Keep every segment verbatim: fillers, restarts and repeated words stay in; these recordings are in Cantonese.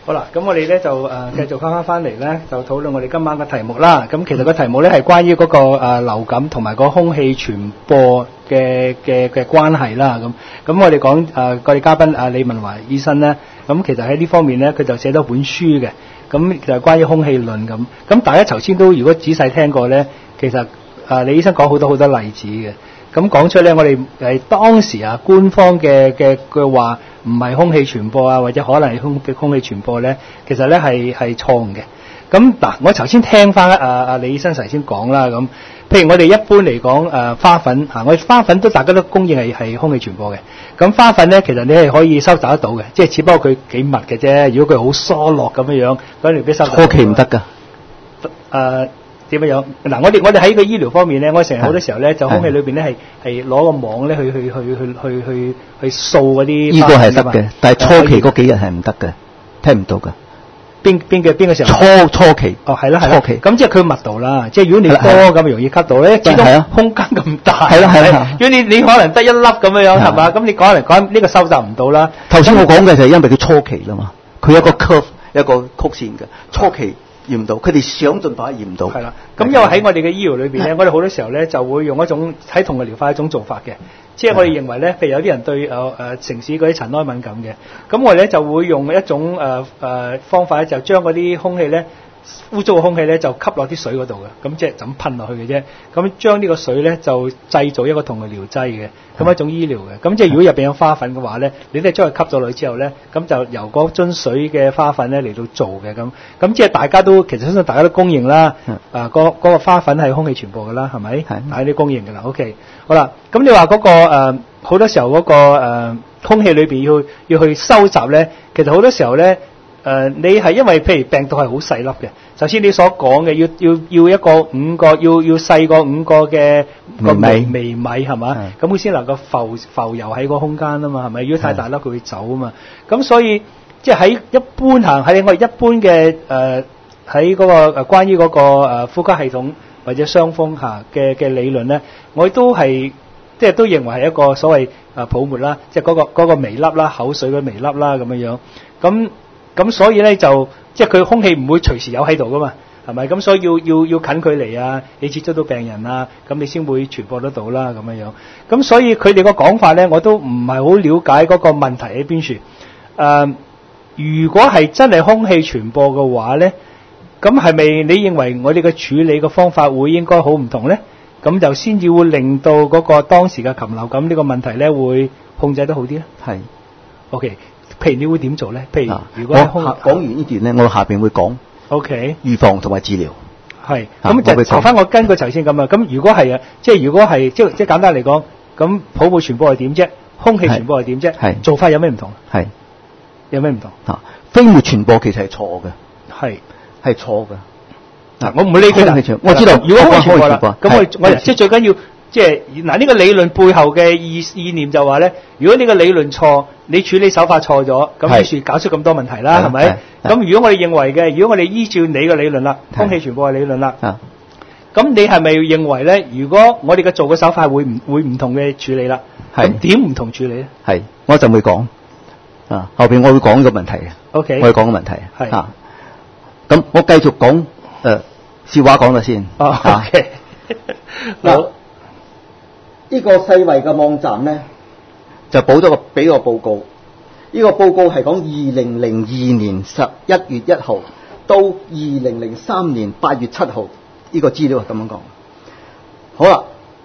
好啦，咁我哋咧就誒、呃、繼續翻翻翻嚟咧，就討論我哋今晚嘅題目啦。咁其實個題目咧係關於嗰、那個、呃、流感同埋個空氣傳播嘅嘅嘅關係啦。咁咁我哋講誒我哋嘉賓阿李文華醫生咧，咁其實喺呢方面咧，佢就寫咗本書嘅。咁就係關於空氣論咁。咁大家頭先都如果仔細聽過咧，其實誒、呃、李醫生講好多好多例子嘅。咁講出咧，我哋誒當時啊官方嘅嘅嘅話唔係空氣傳播啊，或者可能係空空氣傳播咧，其實咧係係錯誤嘅。咁嗱，我頭先聽翻阿阿李醫生頭先講啦，咁譬如我哋一般嚟講誒花粉嚇，我哋花粉都大家都公認係係空氣傳播嘅。咁花粉咧，其實你係可以收集得到嘅，即係只不過佢幾密嘅啫。如果佢好疏落咁樣樣，咁你俾收集到。 初期唔得㗎。 誒點樣樣？嗱，我哋我哋喺個醫療方面咧，我成日好多時候咧，就空氣裏邊咧係係攞個網咧去去去去去去去掃嗰啲。呢個係得嘅，但係初期嗰幾日係唔得嘅，聽唔到㗎。邊邊嘅邊個時候？ 初初期。 哦，係啦係啦。初期。咁即係佢密度啦，即係如果你多咁容易吸到咧，始終空間咁大。係啦係啦。如果你你可能得一粒咁樣樣係嘛？咁你講嚟講呢個收集唔到啦。 頭先我講嘅就係因為佢初期啦嘛，佢有個 curve 有個曲線嘅初期。驗唔到，佢哋想盡辦法驗唔到。係啦，咁因為喺我哋嘅醫療裏邊咧，我哋好多時候咧就會用一種喺同類療法一種做法嘅，即係我哋認為咧，譬如有啲人對誒誒、呃、城市嗰啲塵埃敏感嘅，咁我哋咧就會用一種誒誒、呃呃、方法咧，就將嗰啲空氣咧污糟嘅空氣咧就吸落啲水嗰度嘅，咁即係就咁噴落去嘅啫。咁將呢個水咧就製造一個同類療劑嘅，咁一種醫療嘅。咁即係如果入邊有花粉嘅話咧，你咧將佢吸咗落去之後咧，咁就由嗰樽水嘅花粉咧嚟到做嘅咁。咁即係大家都其實相信大家都公認啦，啊嗰嗰個花粉係空氣傳播嘅啦，係咪？係，大家都公認嘅啦。OK， 好啦，咁你話嗰個誒好多時候嗰個誒空氣裏邊要要去收集咧，其實好多時候咧。誒、呃，你係因為譬如病毒係好細粒嘅，首先你所講嘅要要要一個五個要要細過五個嘅個微微米係嘛？咁佢先能夠浮浮遊喺個空間啊嘛，係咪？如果太大粒佢會走啊嘛。咁所以即係喺一般行喺我哋一般嘅誒喺嗰個誒關於嗰個誒呼吸系統或者傷風下嘅嘅理論咧，我都係即係都認為係一個所謂誒泡沫啦，即係嗰個嗰個微粒啦，口水嘅微粒啦咁樣樣咁。咁所以咧就即係佢空氣唔會隨時有喺度噶嘛，係咪？咁所以要要要近距離啊，你接觸到病人啊，咁你先會傳播得到啦咁樣樣。咁所以佢哋個講法咧，我都唔係好了解嗰個問題喺邊處。誒、呃，如果係真係空氣傳播嘅話咧，咁係咪你認為我哋嘅處理嘅方法會應該好唔同咧？咁就先至會令到嗰個當時嘅禽流感呢個問題咧會控制得好啲咧？係。OK。譬如你會點做咧？譬如如果我講完呢段咧，我下邊會講 OK 預防同埋治療。 係咁就求翻我根據頭先咁啊。咁如果係啊，即係如果係即即簡單嚟講，咁泡沫傳播係點啫？空氣傳播係點啫？係做法有咩唔同？係有咩唔同？啊，飛沫傳播其實係錯嘅，係係錯嘅。嗱，我唔會理佢啦。我知道，如果空氣傳播啦，咁我我即係最緊要。即係嗱，呢個理論背後嘅意意念就話咧，如果呢個理論錯，你處理手法錯咗，咁於是搞出咁多問題啦，係咪？咁如果我哋認為嘅，如果我哋依照你嘅理論啦，空氣傳播嘅理論啦，咁你係咪認為咧？如果我哋嘅做嘅手法會唔會唔同嘅處理啦？咁點唔同處理咧？係，我就會講啊，後邊我會講呢個問題嘅。OK，我會講個問題係啊。咁我繼續講誒笑話講咗先。哦 OK，嗱。呢個世衛嘅網站咧，就補咗個俾個報告。呢、這個報告係講二零零二年十一月一號到二零零三年八月七號，呢個資料係咁樣講。好啦，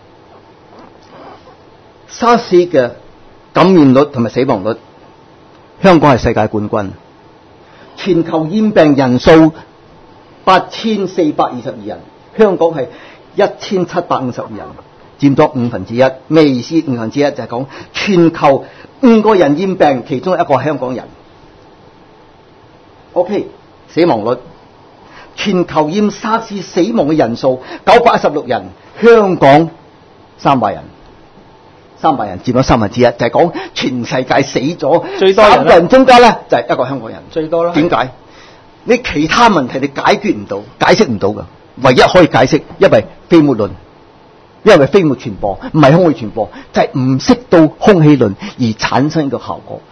沙士嘅感染率同埋死亡率，香港係世界冠軍。全球染病人數八千四百二十二人，香港係一千七百五十二人。佔咗五分之一，咩意思？五分之一就係講全球五個人染病，其中一個係香港人。OK， 死亡率，全球染沙士死亡嘅人數九百一十六人，香港三百人，三百人佔咗三分之一，就係講全世界死咗最多三個人中間咧，就係一個香港人最多啦。點解？你其他問題你解決唔到，解釋唔到㗎，唯一可以解釋，因為飛沫論。因為飛沫傳播唔係空氣傳播，就係唔識到空氣論而產生嘅效果。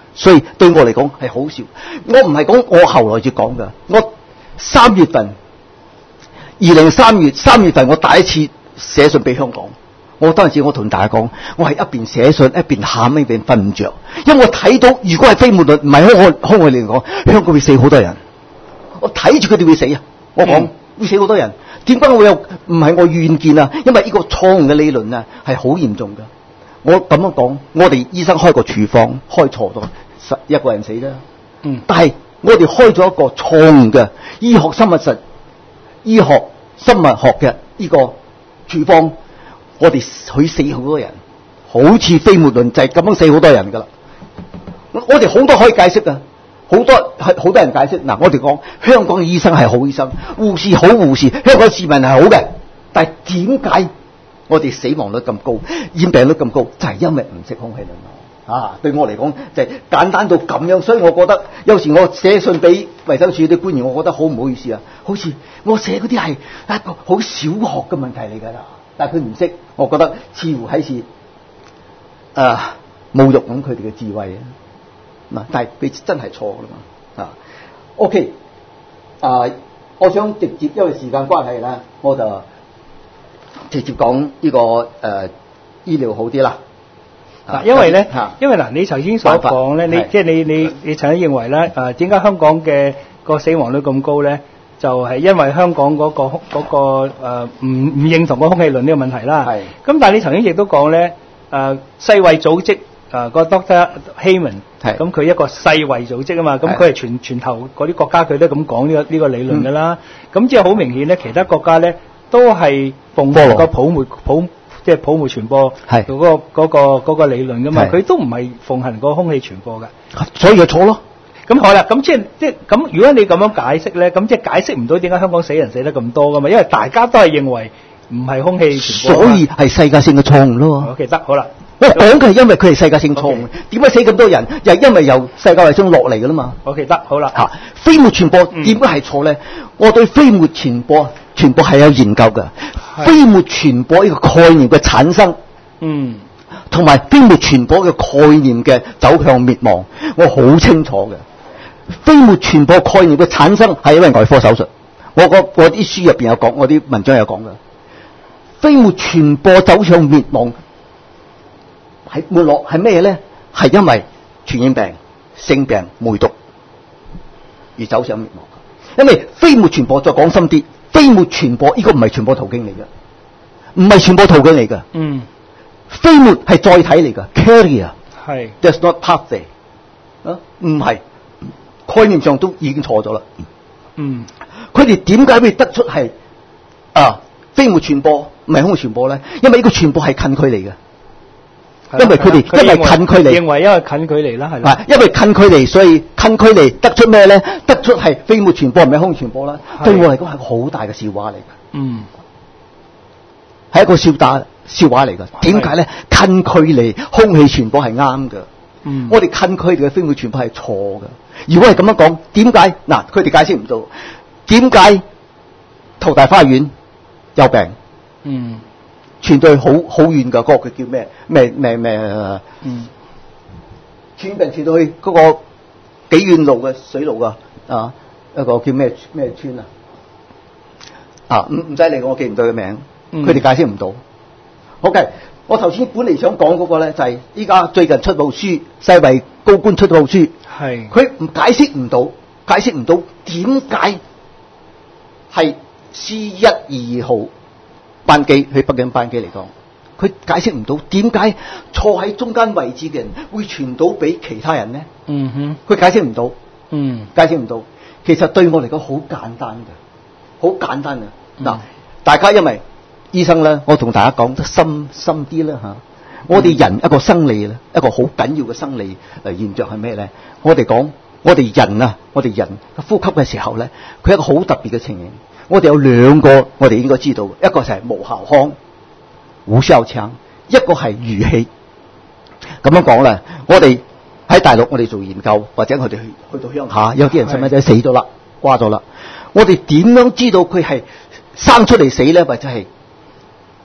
所以對我嚟講係好笑。我唔係講我後來至講㗎，我三月份，二零三月三月份我第一次寫信俾香港。我當陣時我同大家講，我係一邊寫信一邊喊一邊瞓唔着，因為我睇到如果係飛沫論唔係空氣空氣嚟講，香港會死好多人。我睇住佢哋會死啊！我講、嗯、會死好多人，點解我有唔係我願見啊？因為呢個錯誤嘅理論啊係好嚴重㗎。我咁樣講，我哋醫生開個處方開錯咗，十一個人死啦。嗯，但係我哋開咗一個錯誤嘅醫學生物實、醫學生物學嘅呢個處方。我哋會死好多人，好似飛沫論就係咁樣死好多人噶啦。我哋好多可以解釋噶，好多係好多人解釋。嗱，我哋講香港嘅醫生係好醫生，護士好護士，香港市民係好嘅。但係點解我哋死亡率咁高、染病率咁高？就係、是、因為唔識空氣論啊！對我嚟講就係、是、簡單到咁樣，所以我覺得有時我寫信俾衛生署啲官員，我覺得好唔好意思啊！好似我寫嗰啲係一個好小學嘅問題嚟㗎啦。但係佢唔識，我覺得似乎係是誒、呃、侮辱咁佢哋嘅智慧啊！嗱，但係佢真係錯㗎嘛啊 ！OK 啊、呃，我想直接因為時間關係啦，我就直接講呢、這個誒、呃、醫療好啲啦。嗱、啊， 因為咧，因為嗱，你頭先所講咧，你即係你你你曾經認為咧誒點解香港嘅個死亡率咁高咧？就係、是、因為香港嗰、那個嗰、那個誒唔唔認同個空氣論呢個問題啦。係。咁但係你曾經亦都講咧，誒、呃、世衛組織誒、呃、個 Doctor Heyman 係。咁佢一個世衛組織啊嘛，咁佢係全全球嗰啲國家佢都咁講呢個呢、這個理論㗎啦。咁即係好明顯咧，其他國家咧都係奉行個泡沫泡即係泡沫傳播係嗰、那個嗰、那個嗰、那個理論㗎嘛，佢都唔係奉行個空氣傳播㗎。 所以就錯咯。 咁好啦，咁即係即係咁。如果你咁樣解釋咧，咁即係解釋唔到點解香港死人死得咁多噶嘛？因為大家都係認為唔係空氣傳播， 所以係世界性嘅錯誤咯。 OK，得好啦。 我講嘅係因為佢係世界性錯誤，點解死咁多人？又係因為由世界衛生落嚟噶啦嘛。 OK，得好啦。 嚇，飛沫傳播點解係錯咧？我對飛沫傳播傳播係有研究嘅。飛沫傳播呢個概念嘅產生，嗯，同埋飛沫傳播嘅概念嘅走向滅亡，我好清楚嘅。飛沫傳播概念嘅產生係因為外科手術，我個我啲書入邊有講，我啲文章有講嘅。飛沫傳播走向滅亡係沒落係咩咧？係因為傳染病、性病、梅毒而走向滅亡。因為飛沫傳播再講深啲，飛沫傳播呢個唔係傳播途徑嚟嘅，唔係傳播途徑嚟嘅。嗯，飛沫係載體嚟嘅 ，carrier 係 ，that's not pathway 啊，唔係。概念上都已經錯咗啦。嗯，佢哋點解會得出係啊飛沫傳播唔係空氣傳播咧？因為呢個傳播係近距離嘅，因為佢哋因為近距離， 認為因為近距離啦，係啦， 因為近距離，所以近距離得出咩咧？得出係飛沫傳播唔係空氣傳播啦。對我嚟講係個好大嘅笑話嚟嘅。嗯，係一個笑打笑話嚟嘅。點解咧？近距離空氣傳播係啱嘅。嗯，我哋近距離嘅飛沫傳播係錯嘅。如果係咁樣講，點解嗱？佢哋解釋唔到點解淘大花園有病，嗯，傳到去好好遠嘅嗰個叫咩咩咩咩？嗯，傳病傳到去嗰個幾遠路嘅水路啊啊一個叫咩咩村啊啊唔唔使理我記唔到嘅名，佢哋、嗯、解釋唔到。OK，我頭先本嚟想講嗰個咧就係依家最近出部書，世衛高官出部書。係，佢唔解釋唔到，解釋唔到點解係 C 一二號班機去北京班機嚟講，佢解釋唔到點解坐喺中間位置嘅人會傳到俾其他人呢？嗯哼，佢解釋唔到，嗯，解釋唔到。其實對我嚟講好簡單嘅，好簡單嘅。嗱、嗯，大家因為醫生咧，我同大家講得深深啲啦嚇。我哋人一個生理咧，一個好緊要嘅生理誒現象係咩咧？我哋講，我哋人啊，我哋人呼吸嘅時候咧，佢一個好特別嘅情形。我哋有兩個，我哋應該知道，一個就係無效腔、無效腔，一個係語氣。咁樣講咧，我哋喺大陸，我哋做研究，或者我哋去去到鄉下，有啲人細蚊仔死咗啦，瓜咗啦。我哋點樣知道佢係生出嚟死咧，或者係？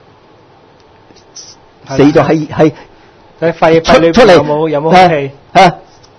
死咗喺喺喺肺肺裏邊有冇有冇空氣啊？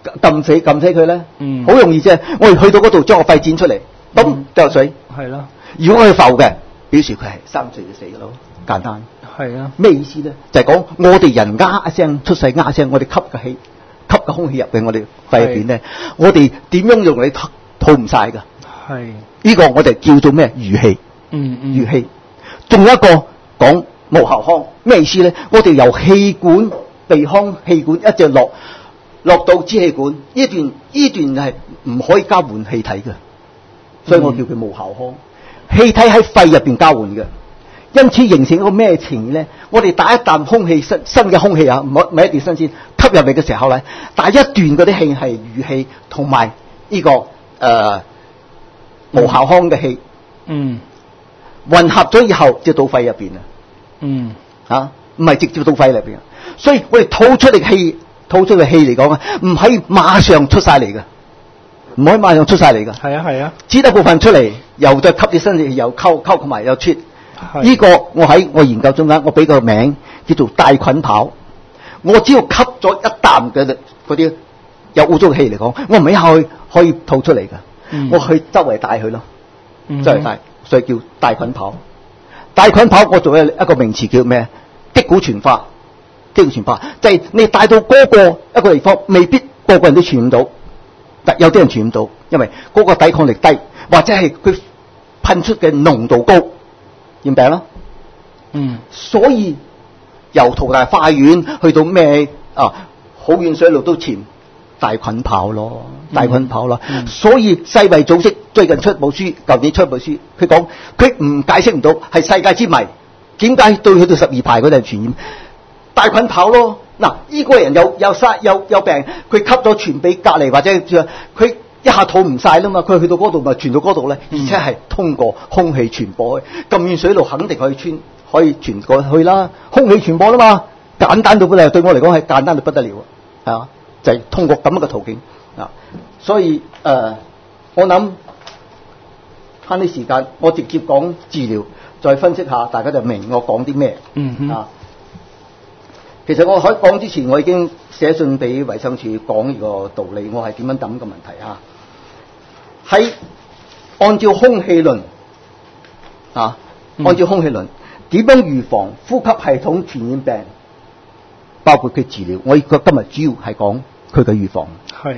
撳死撳死佢咧？嗯，好容易啫。我哋去到嗰度將個肺剪出嚟，咁掉落水。係咯。如果佢浮嘅，表示佢係三歲就死嘅咯，簡單。係啊。咩意思咧？就係講我哋人呃一聲出世呃一聲，我哋吸嘅氣、吸嘅空氣入去我哋肺入邊咧，我哋點樣用嚟吐唔晒㗎？係。呢個我哋叫做咩？餘氣。嗯嗯。餘氣。仲有一個講無喉腔，咩意思咧？我哋由氣管、鼻腔、氣管一直落落到支氣管，呢段呢段係唔可以交換氣體嘅，所以我叫佢無喉腔。氣體喺肺入邊交換嘅，因此形成一個咩情咧？我哋打一啖空氣新新嘅空氣啊，唔係唔係一定新鮮，吸入嚟嘅時候咧，打一段嗰啲氣係餘氣同埋呢個誒、呃、無喉腔嘅氣，嗯，混合咗以後就到肺入邊啊，嗯，啊，唔係直接到肺入邊，所以我哋吐出嚟嘅氣，吐出嘅氣嚟講啊，唔係馬上出晒嚟嘅。唔可以馬上出晒嚟噶，係啊係啊，只得部分出嚟，又再吸啲新氣，又溝溝同埋又出。呢個我喺我研究中間，我俾個名叫做帶菌跑。我只要吸咗一啖嘅嗰啲有污糟嘅氣嚟講，我唔係一下去可以吐出嚟噶、嗯，我去周圍帶佢咯，周圍帶，所以叫帶菌跑。帶菌跑我做一一個名詞叫咩？擊鼓傳花，擊鼓傳花，就係、是、你帶到嗰個一個地方，未必個個人都傳染到。但有啲人傳唔到，因為嗰個抵抗力低，或者係佢噴出嘅濃度高，染病咯。嗯，所以由淘大花園去到咩啊，好遠水路都潛帶菌跑咯，帶菌跑咯、嗯嗯。所以世衛組織最近出部書，舊年出部書，佢講佢唔解釋唔到，係世界之謎，點解對去到十二排嗰陣傳染帶菌跑咯？嗱，呢個人有有沙有有病，佢吸咗傳俾隔離或者佢一下吐唔晒啦嘛，佢去到嗰度咪傳到嗰度咧，而且係通過空氣傳播去，咁遠水路肯定可以穿可以傳過去啦，空氣傳播啦嘛，簡單到不得了，對我嚟講係簡單到不得了啊，係嘛，就係、是、通過咁樣嘅途徑啊，所以誒、呃，我諗慳啲時間，我直接講治療，再分析下，大家就明我講啲咩，嗯哼啊。其實我喺講之前，我已經寫信俾衛生署講呢個道理，我係點樣諗嘅問題啊？喺按照空氣論啊，按照空氣論點樣預防呼吸系統傳染病，包括佢治療。我今日主要係講佢嘅預防。係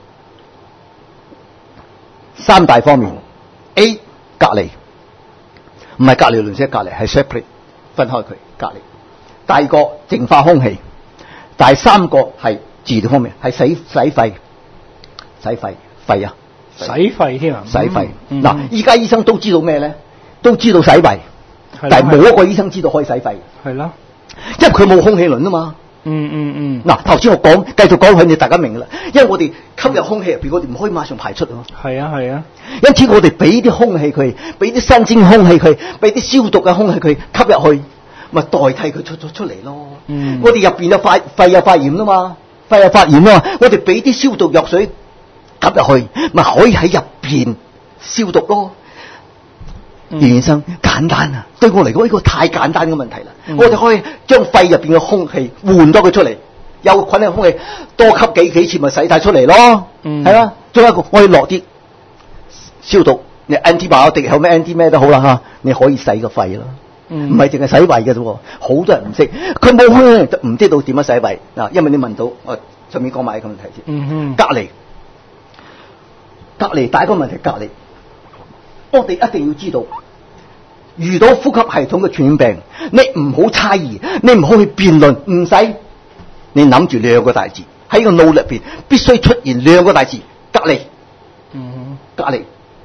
三大方面 ：A 隔離，唔係隔離鄰舍隔離，係 separate 分開佢隔離。第二個淨化空氣，第三個係治療方面，係洗洗肺，洗肺肺啊，洗肺添啊，洗肺。嗱、嗯，依家醫生都知道咩咧？都知道洗胃，但係冇一個醫生知道可以洗肺。係啦，因為佢冇空氣輪啊嘛。嗯嗯嗯。嗱，頭先我講，繼續講佢，你大家明噶啦。因為我哋吸入空氣入邊，我哋唔可以馬上排出啊。係啊係啊。因此我哋俾啲空氣佢，俾啲新鮮空氣佢，俾啲消毒嘅空氣佢吸入去。咪代替佢出咗出嚟咯。嗯，我哋入邊有肺肺有發炎啦嘛，肺有發炎啊嘛，我哋俾啲消毒藥水吸入去，咪可以喺入邊消毒咯。袁、嗯、醫生簡單啊，對我嚟講呢個太簡單嘅問題啦、嗯。我哋可以將肺入邊嘅空氣換多佢出嚟，有菌嘅空氣多吸幾幾次咪洗晒出嚟咯。嗯，係啦，仲有一個我可以落啲消毒，你 antibiotic 後咩 anti 咩都好啦吓，你可以洗個肺咯。唔係淨係洗胃嘅啫，好多人唔識，佢冇空氣唔知道點樣洗胃嗱。因為你問到，我順便講埋一個問題先。嗯哼，隔離，隔離第一個問題隔離，我哋一定要知道，遇到呼吸系統嘅傳染病，你唔好猜疑，你唔好去辯論，唔使，你諗住兩個大字喺個腦入邊必須出現兩個大字，隔離。嗯哼，隔離，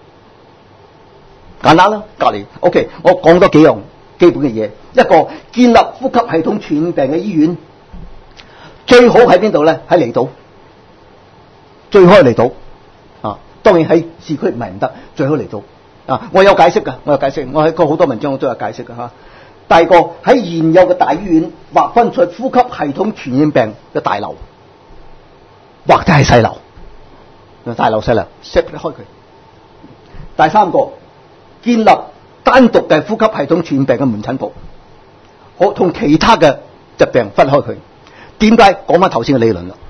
簡單啦，隔離。OK，我講多幾樣基本嘅嘢，一個建立呼吸系統傳染病嘅醫院，最好喺邊度咧？喺離島，最好係離島啊！當然喺市區唔係唔得，最好離島啊！我有解釋噶，我有解釋，我喺個好多文章我都有解釋噶吓。第二個喺現有嘅大醫院劃分出呼吸系統傳染病嘅大樓，或者係細樓，大樓細樓 separate 開佢。第三個建立單獨嘅呼吸系統傳染病嘅門診部，好同其他嘅疾病分開佢。點解？講翻頭先嘅理論啦。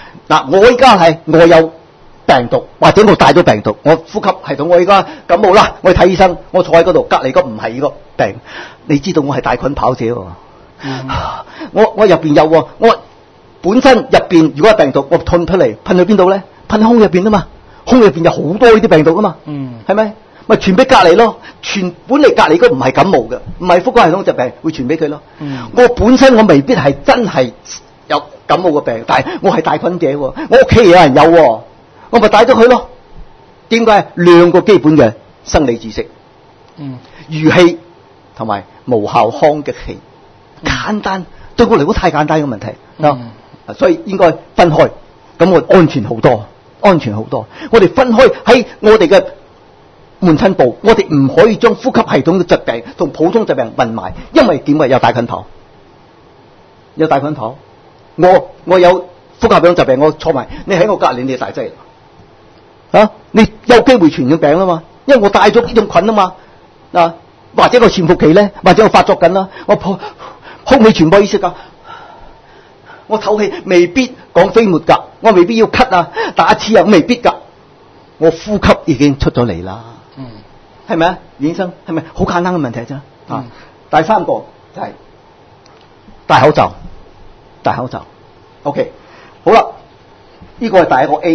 嗱，我而家係我有病毒，或者我帶咗病毒，我呼吸系統我而家感冒啦，我去睇醫生，我坐喺嗰度，隔離個唔係呢個病，你知道我係帶菌跑者喎、嗯，我我入邊有喎，我本身入邊如果係病毒，我噴出嚟，噴去邊度咧？噴喺空入邊啊嘛，空入邊有好多呢啲病毒啊嘛，嗯，係咪？咪傳俾隔離咯，傳本嚟隔離嗰唔係感冒嘅，唔係呼吸系統疾病，會傳俾佢咯。嗯、我本身我未必係真係有感冒嘅病，但係我係帶菌者喎，我屋企有人有喎，我咪帶咗佢咯。點解？兩個基本嘅生理知識，嗯，餘氣同埋無效康嘅氣，簡單，對我嚟講太簡單嘅問題，嗯、所以應該分開，咁我安全好多，安全好多。我哋分開喺我哋嘅門診部，我哋唔可以將呼吸系統嘅疾病同普通疾病混埋，因為點解有帶菌跑？有帶菌跑，我我有呼吸系統疾病，我坐埋，你喺我隔離，你係大劑啊！你有機會傳染病啊嘛，因為我帶咗呢種菌啊嘛，啊或者個潛伏期咧，或者我發作緊啦，我空氣傳播意識㗎，我唞氣未必講飛沫㗎，我未必要咳啊打刺啊，未必㗎，我呼吸已經出咗嚟啦。嗯，係咪啊，醫生？係咪好簡單嘅問題啫？啊、嗯，第三個就係戴口罩，戴口罩。OK， 好啦，呢、這個係第一個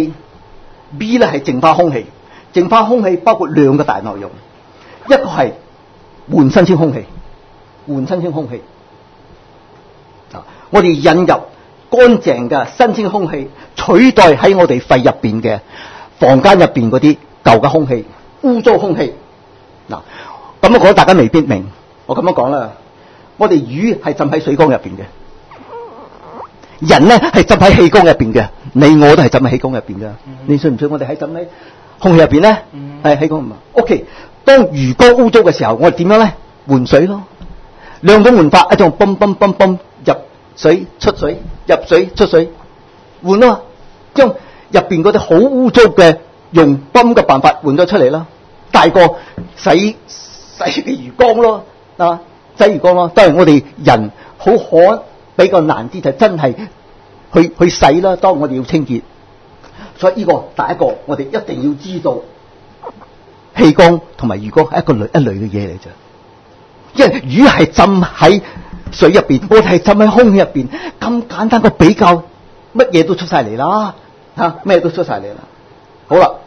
A，B 咧係淨化空氣，淨化空氣包括兩個大內容，一個係換新鮮空氣，換新鮮空氣。啊，我哋引入乾淨嘅新鮮空氣，取代喺我哋肺入邊嘅房間入邊嗰啲舊嘅空氣。污糟空氣，嗱咁樣講大家未必明，我咁樣講啦。我哋魚係浸喺水缸入邊嘅，人咧係浸喺氣缸入邊嘅，你我都係浸喺氣缸入邊嘅。嗯、你信唔信我哋喺浸喺空氣入邊咧？係氣缸唔係。OK， 當魚缸污糟嘅時候，我哋點樣咧？換水咯，兩種換法，一種泵泵泵泵入水出水，入水出水，換啊嘛，將入邊嗰啲好污糟嘅用泵嘅辦法換咗出嚟啦。大個洗洗嘅魚缸咯，啊，洗魚缸咯。當然我哋人好可比較難啲，就真係去去洗啦。當我哋要清潔，所以呢個第一個我哋一定要知道，氣缸同埋魚缸係一個類一類嘅嘢嚟啫。因為魚係浸喺水入邊，我哋係浸喺空氣入邊，咁簡單個比較，乜嘢都出晒嚟啦，吓咩都出晒嚟啦。好啦。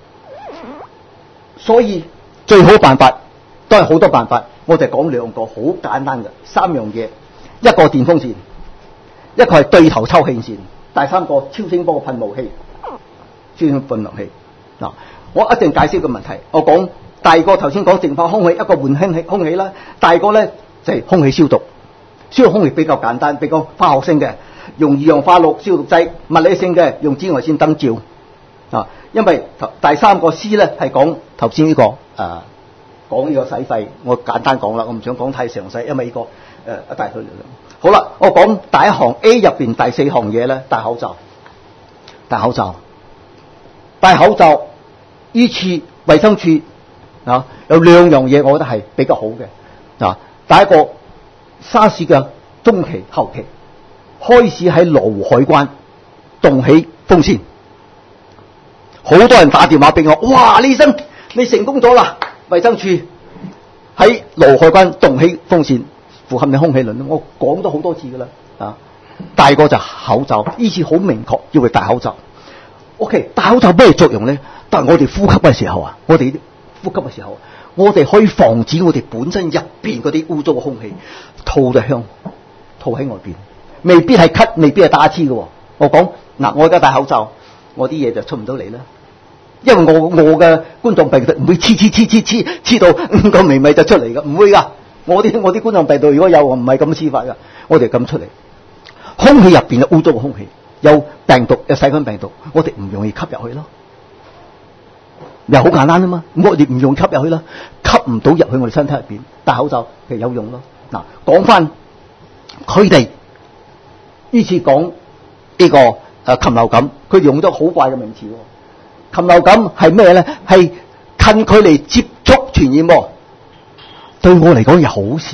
所以最好辦法都係好多辦法，我哋講兩個好簡單嘅三樣嘢，一個電風扇，一個係對頭抽氣扇，第三個超聲波噴霧器，超聲波噴霧器。嗱，我一定解釋個問題。我講第二個頭先講淨化空氣，一個換空氣空氣啦，第二個咧就係、是、空氣消毒。消毒空氣比較簡單，比較化學性嘅，用二氧化氯消毒劑；物理性嘅用紫外線燈照。啊，因為第三個 C 咧係講頭先呢個誒講呢個洗肺，我簡單講啦，我唔想講太詳細，因為呢、這個誒、呃、一大堆。好啦，我講第一行 A 入邊第四行嘢咧，戴口罩，戴口罩，戴口罩。依次衛生署啊有兩樣嘢，我覺得係比較好嘅。啊，第一個沙士嘅中期後期開始喺羅湖海關動起風扇。好多人打電話俾我，哇！李醫生，你成功咗啦！衛生署喺羅海關動起風扇，符合你空氣輪。我講咗好多次噶啦，啊！第二個就口罩，呢次好明確要佢戴口罩。OK， 戴口罩咩作用咧？但係我哋呼吸嘅時候啊，我哋呼吸嘅時候，我哋可以防止我哋本身入邊嗰啲污糟嘅空氣吐咗香，吐喺外邊，未必係咳，未必係打黐嘅。我講嗱，我而家戴口罩。我啲嘢就出唔到嚟啦，因為我我嘅冠狀病毒唔會黐黐黐黐黐黐到五個微米就出嚟噶，唔會噶。我啲我啲冠狀病毒如果有，我唔係咁黐法噶，我哋咁出嚟。空氣入邊有污糟嘅空氣，有病毒有細菌病毒，我哋唔容易吸入去咯。又好簡單啊嘛，我哋唔用吸入去啦，吸唔到入去我哋身體入邊，戴口罩其實有用咯。嗱，講翻佢哋呢次講呢、這個。誒、啊，禽流感，佢用咗好怪嘅名詞。禽流感係咩咧？係近距離接觸傳染喎。對我嚟講係好笑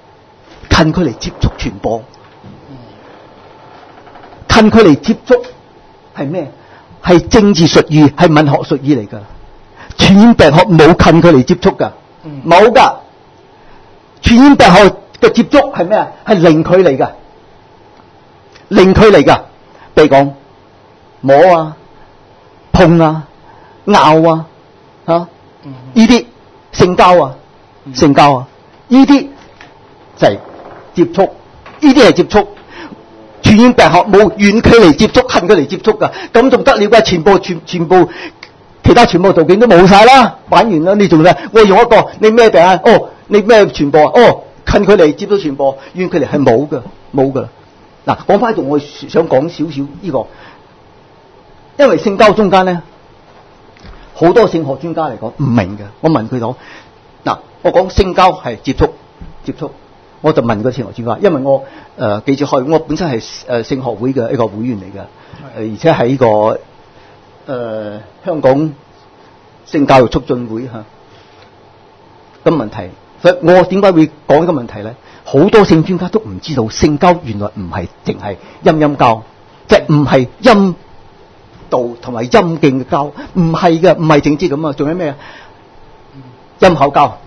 嘅，近距離接觸傳播，近距離接觸係咩？係政治術語，係文學術語嚟噶。傳染病學冇近距離接觸噶，冇噶。傳染病學嘅接觸係咩啊？係零距離噶，零距離噶。譬如講摸啊、碰啊、咬啊，吓呢啲性交啊、性交啊，呢啲就係接觸，呢啲係接觸。傳染病學冇遠距離接觸、近距離接觸噶，咁仲得了㗎？全部全全部其他全部途徑都冇晒啦，玩完啦！你仲咧？我用一個，你咩病啊？哦，你咩傳播啊？哦，近距離接觸傳播，遠距離係冇噶，冇噶。嗱，講翻度，我想講少少呢個，因為性交中間咧，好多性學專家嚟講唔明嘅。我問佢講，嗱，我講性交係接觸，接觸。我就問個性學專家，因為我誒、呃、記者開，我本身係誒、呃、性學會嘅一個會員嚟嘅，誒、呃、而且喺呢、這個誒、呃、香港性教育促進會嚇。咁、啊、問題，所以我點解會講呢個問題咧？好多性專家都唔知道性交原來唔係淨係陰陰交，即係唔係陰道同埋陰莖嘅交，唔係嘅，唔係淨知咁啊，仲有咩啊？陰口交、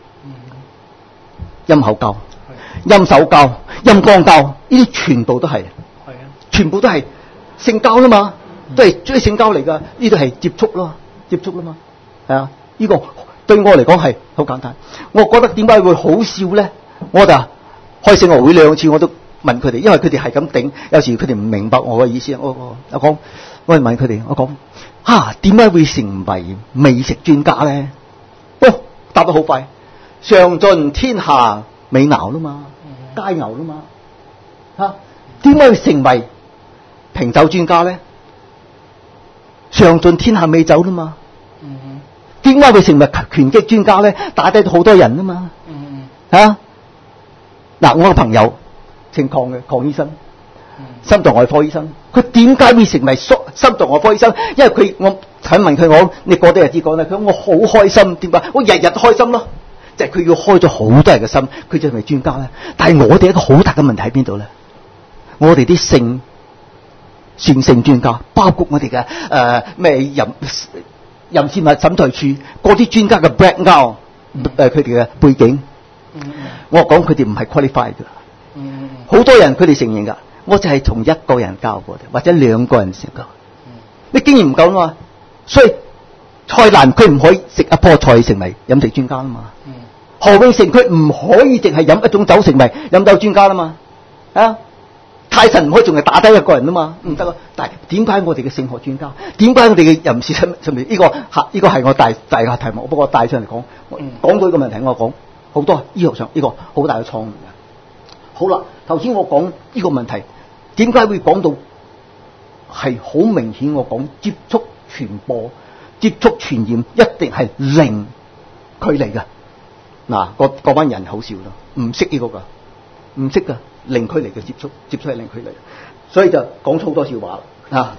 陰口交。陰手交、陰肛交，呢啲全部都係，係啊，全部都係性交啦嘛，嗯、都係即係性交嚟噶，呢度係接觸咯，接觸啦嘛，係啊，呢、這個對我嚟講係好簡單。我覺得點解會好笑咧？我就開性學會兩次，我都問佢哋，因為佢哋係咁頂，有時佢哋唔明白我嘅意思。我我我講，我係問佢哋，我講吓點解會成為美食專家咧？哦，答得好快，嘗盡天下美餚啦嘛。街牛啦嘛，吓點解會成為評酒專家咧？嘗盡天下美酒啦嘛，點解會成為拳擊專家咧？打低好多人啊嘛，吓嗱、啊，我個朋友姓鄺嘅鄺醫生，心臟外科醫生，佢點解會成為心臟外科醫生？因為佢我想問佢，我你過啲日子講咧，佢我好開心，點解？我日日都開心咯。即係佢要開咗好多人嘅心，佢就係咪專家咧？但係我哋一個好大嘅問題喺邊度咧？我哋啲性算性專家，包括我哋嘅誒咩淫淫褻物審裁處嗰啲專家嘅 background 誒佢哋嘅背景，嗯、我講佢哋唔係 qualified 嘅。嗯、好多人佢哋承認㗎，我就係從一個人教過，或者兩個人先教。嗯、你經驗唔夠啊嘛，所以蔡瀾佢唔可以食一樖菜成為飲食專家啊嘛。嗯何永成佢唔可以淨係飲一種酒成為飲酒專家啦嘛，啊！泰臣唔可以仲係打低一個人啊嘛，唔得啊！但係點解我哋嘅性學專家，點解我哋嘅淫褻上面呢個嚇呢個係我大大嘅題目，不過帶上嚟講，講到呢個問題我講好多醫學上呢個好大嘅錯誤嘅。好啦，頭先我講呢個問題，點解會講到係好明顯？我講接觸傳播、接觸傳染一定係零距離嘅。嗱，嗰嗰班人好少咯，唔識呢個噶，唔識噶，零距離嘅接觸，接觸係零距離，所以就講出好多笑話啦。啊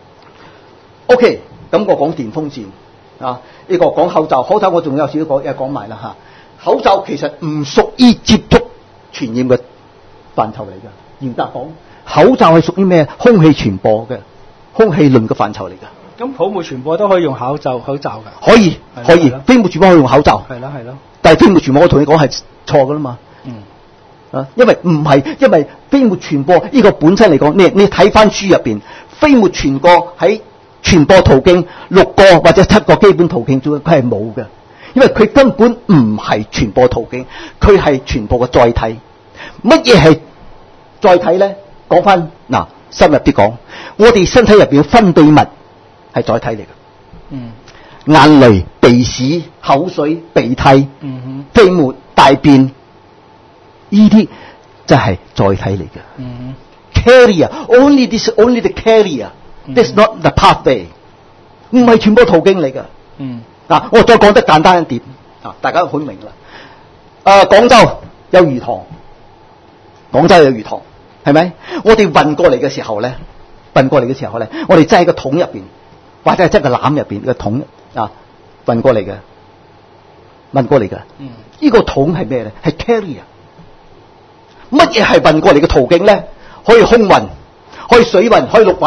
，OK，咁我講電風扇啊，呢個講口罩，口罩我仲有少少講嘢講埋啦嚇。口罩其實唔屬於接觸傳染嘅範疇嚟㗎，嚴格講，口罩係屬於咩？空氣傳播嘅空氣論嘅範疇嚟㗎。 咁泡沫傳播都可以用口罩，口罩㗎？ 可以，可以，飛沫傳播可以用口罩。 係咯，係咯。 但係飛沫傳播，我同你講係錯㗎啦嘛。嗯。啊，因為唔係，因為飛沫傳播呢個本身嚟講，你你睇翻書入邊，飛沫傳播喺傳播途徑六個或者七個基本途徑中，佢係冇嘅，因為佢根本唔係傳播途徑，佢係傳播嘅載體。乜嘢係載體咧？講翻嗱，深入啲講，我哋身體入邊嘅分泌物係載體嚟嘅。嗯。眼淚、鼻屎、口水、鼻涕、嗯、飛沫、大便，呢啲就係載體嚟嘅。嗯、carrier only this only the carrier，this、嗯、not the pathway，唔係傳播途徑嚟嘅。嗯，嗱，我再講得簡單一點，啊，大家都好明啦。誒、呃，廣州有魚塘，廣州有魚塘，係咪？我哋運過嚟嘅時候咧，運過嚟嘅時候咧，我哋擠喺個桶入邊，或者係擠個籃入邊個桶。啊，運過嚟嘅，運過嚟嘅，嗯，呢個桶係咩咧？係 carrier。乜嘢係運過嚟嘅途徑咧？可以空運，可以水運，可以陸運。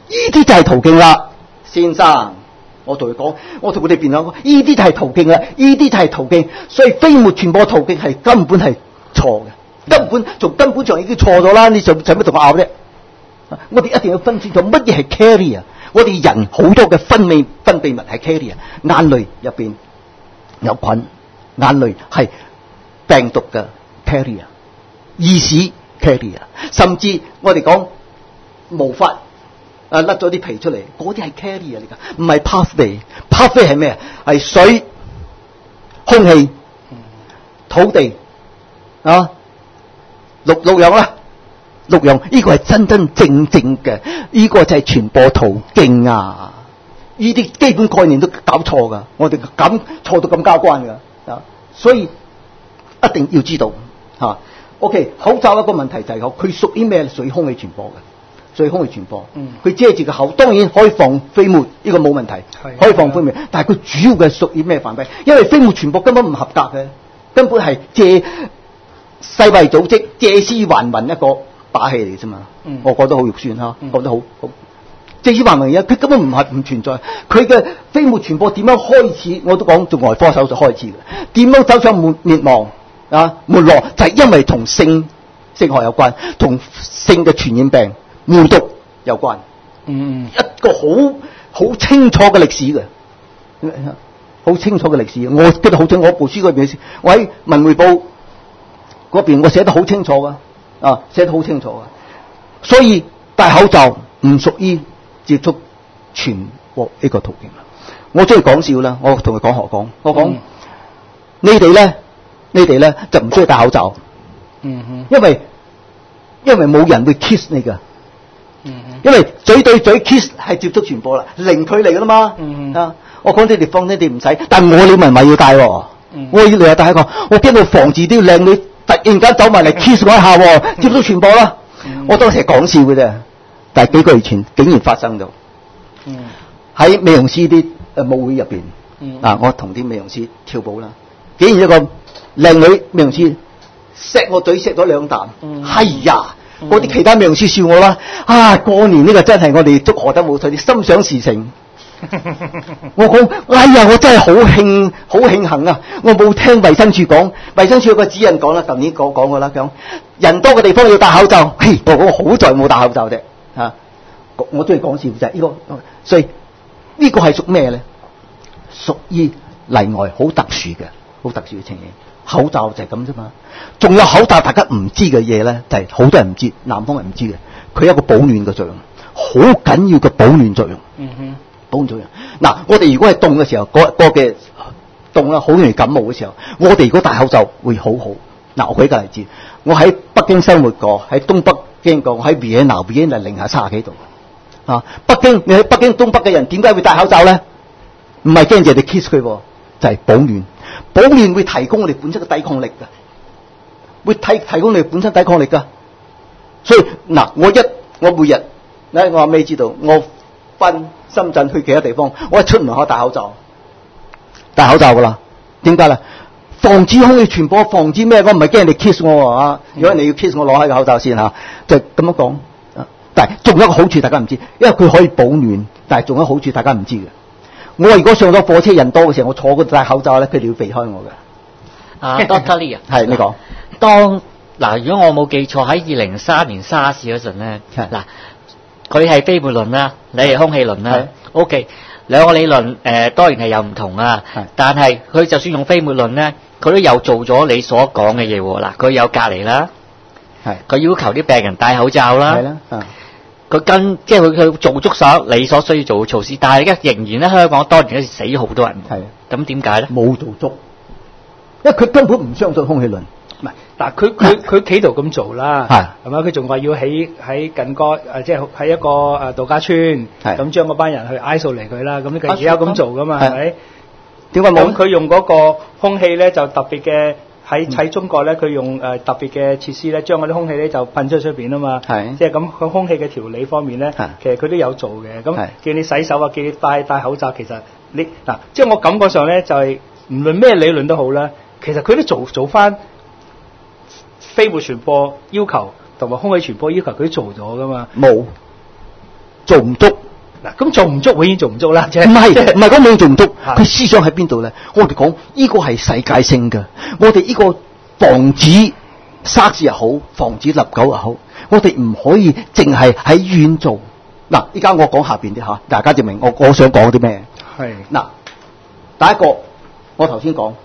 啲就係途徑啦，先生。我同佢講，我同佢哋辯論，呢啲就係途徑啦，呢啲就係途徑，所以飛沫傳播途徑係根本係錯嘅，根本從根本上已經錯咗啦。你仲使乜同我拗啫？我哋一定要分清楚乜嘢係 carrier。我哋人好多嘅分泌分泌物係 carrier， 眼淚入邊有菌，眼淚係病毒嘅 carrier， 耳屎 carrier， 甚至我哋講毛髮。啊！甩咗啲皮出嚟，嗰啲係 carrier 嚟噶，唔係 pathway。pathway 係咩？係水、空氣、土地啊，六六樣啦，六樣。呢個係真真正正嘅，呢個就係傳播途徑啊！呢啲基本概念都搞錯噶，我哋咁錯到咁交關噶啊！所以一定要知道吓、啊。OK， 口罩一個問題就係講佢屬於咩？屬於空氣傳播嘅。所以空氣傳播，佢遮住個口，當然可以防飛沫，呢、這個冇問題，可以防飛沫。但係佢主要嘅屬於咩範圍？因為飛沫傳播根本唔合格嘅，根本係借世衛組織借屍還魂一個把戲嚟啫嘛。我覺得好肉酸嚇，覺得好好借屍還魂嘅，佢根本唔係唔存在。佢嘅飛沫傳播點樣開始？我都講做外科手術開始嘅，點樣走上滅滅亡啊？沒落就係、是、因為同性性學有關，同性嘅傳染病。梅毒有關，嗯，一個好好清楚嘅歷史嘅，好清楚嘅歷史。我記得好清楚，我部書嗰邊，我喺文匯報嗰邊，我寫得好清楚噶，啊，寫得好清楚噶。所以戴口罩唔屬於接觸傳播呢個途徑啦。我中意講笑啦，我同佢講何講，我講、嗯、你哋咧，你哋咧就唔需要戴口罩，嗯哼，因為因為冇人會 kiss 你噶。因為嘴對嘴 kiss 係接觸傳播啦，零距離噶啦嘛。嗯、啊，我講啲地方呢，你唔使，但我你咪咪要戴喎。嗯、我要你又戴一個，我驚到防止啲靚女突然間走埋嚟 kiss 我一下，接觸傳播啦。嗯、我當時係講笑嘅啫，但係幾個月前竟然發生咗。喺、嗯、美容師啲誒舞會入邊，嗯、啊，我同啲美容師跳舞啦，竟然一個靚女美容師錫我嘴錫咗兩啖，係、嗯、呀。嗰啲、嗯、其他美容師笑我啦，啊過年呢個真係我哋祝賀得冇錯，你心想事成。我講，哎呀，我真係好慶好慶幸啊！我冇聽衛生署講，衛生署有個指引講啦，舊年講講過啦，講人多嘅地方要戴口罩。嘿，我講好在冇戴口罩啫，嚇、啊！我中意講笑就係呢個，所以呢個係屬咩咧？屬於例外，好特殊嘅，好特殊嘅情形。口罩就係咁啫嘛，仲有口罩大家唔知嘅嘢咧，就係、是、好多人唔知，南方人唔知嘅，佢有一個保暖嘅作用，好緊要嘅保暖作用。嗯哼，保暖作用。嗱，我哋如果係凍嘅時候，嗰個嘅凍啦，好容易感冒嘅時候，我哋如果戴口罩會好好。嗱，我舉個例子，我喺北京生活過，喺東北經過，我喺維也納，維也納零下三十幾度。啊，北京你喺北京東北嘅人點解會戴口罩咧？唔係驚人哋 kiss 佢，就係、是、保暖。保暖會提供我哋本身嘅抵抗力噶，會提提供你本身抵抗力噶。所以嗱，我一我每日咧，我阿妹知道，我翻深圳去其他地方，我一出門口戴口罩，戴口罩噶啦。點解咧？防止空氣傳播，防止咩？我唔係驚人哋 kiss 我啊！如果你要 kiss 我，攞開個口罩先吓，就咁樣講。但係仲有一個好處，大家唔知，因為佢可以保暖，但係仲有一個好處，大家唔知嘅。我如果上咗火車人多嘅時候，我坐嗰度戴口罩咧，佢哋要避開我嘅。 啊 ，Doctor Lee 啊， 係你講。 當嗱，如果我冇記錯，喺二零三年沙士嗰陣咧，嗱，佢係飛沫論啦，你係空氣論啦。OK，兩個理論誒、呃、當然係有唔同啊，但係佢就算用飛沫論咧，佢都有做咗你所講嘅嘢喎。嗱，佢有隔離啦，係佢要求啲病人戴口罩啦，係啦，佢跟即係佢佢做足晒你所需要做嘅措施，但係而家仍然咧，香港當年嗰時死咗好多人。係咁點解咧？冇做足，因為佢根本唔相信空氣論。 唔係嗱，佢佢佢企圖咁做啦，係係嘛？佢仲話要喺喺近個誒，即係喺一個誒度假村，咁將嗰班人去 isolate 佢啦。咁呢個而家咁做噶嘛？係咪？點解冇？咁佢用嗰個空氣咧，就特別嘅。喺喺中國咧，佢用誒、呃、特別嘅設施咧，將嗰啲空氣咧就噴出出邊啊嘛。係，即係咁喺空氣嘅調理方面咧，其實佢都有做嘅。咁叫你洗手啊，叫你戴戴口罩，其實你嗱、啊，即係我感覺上咧，就係、是、唔論咩理論都好啦，其實佢都做做翻飛沫傳播要求同埋空氣傳播要求，佢都做咗噶嘛。冇， 做唔足。 嗱，咁做唔足永遠做唔足啦，即係唔係唔係講永遠做唔足，佢係思想喺邊度咧？我哋講呢個係世界性嘅，我哋呢個防止沙士又好，防止立狗又好，我哋唔可以淨係喺院做。嗱，依家我講下邊啲吓，大家就明我我想講啲咩？ 係嗱，第一個我頭先講，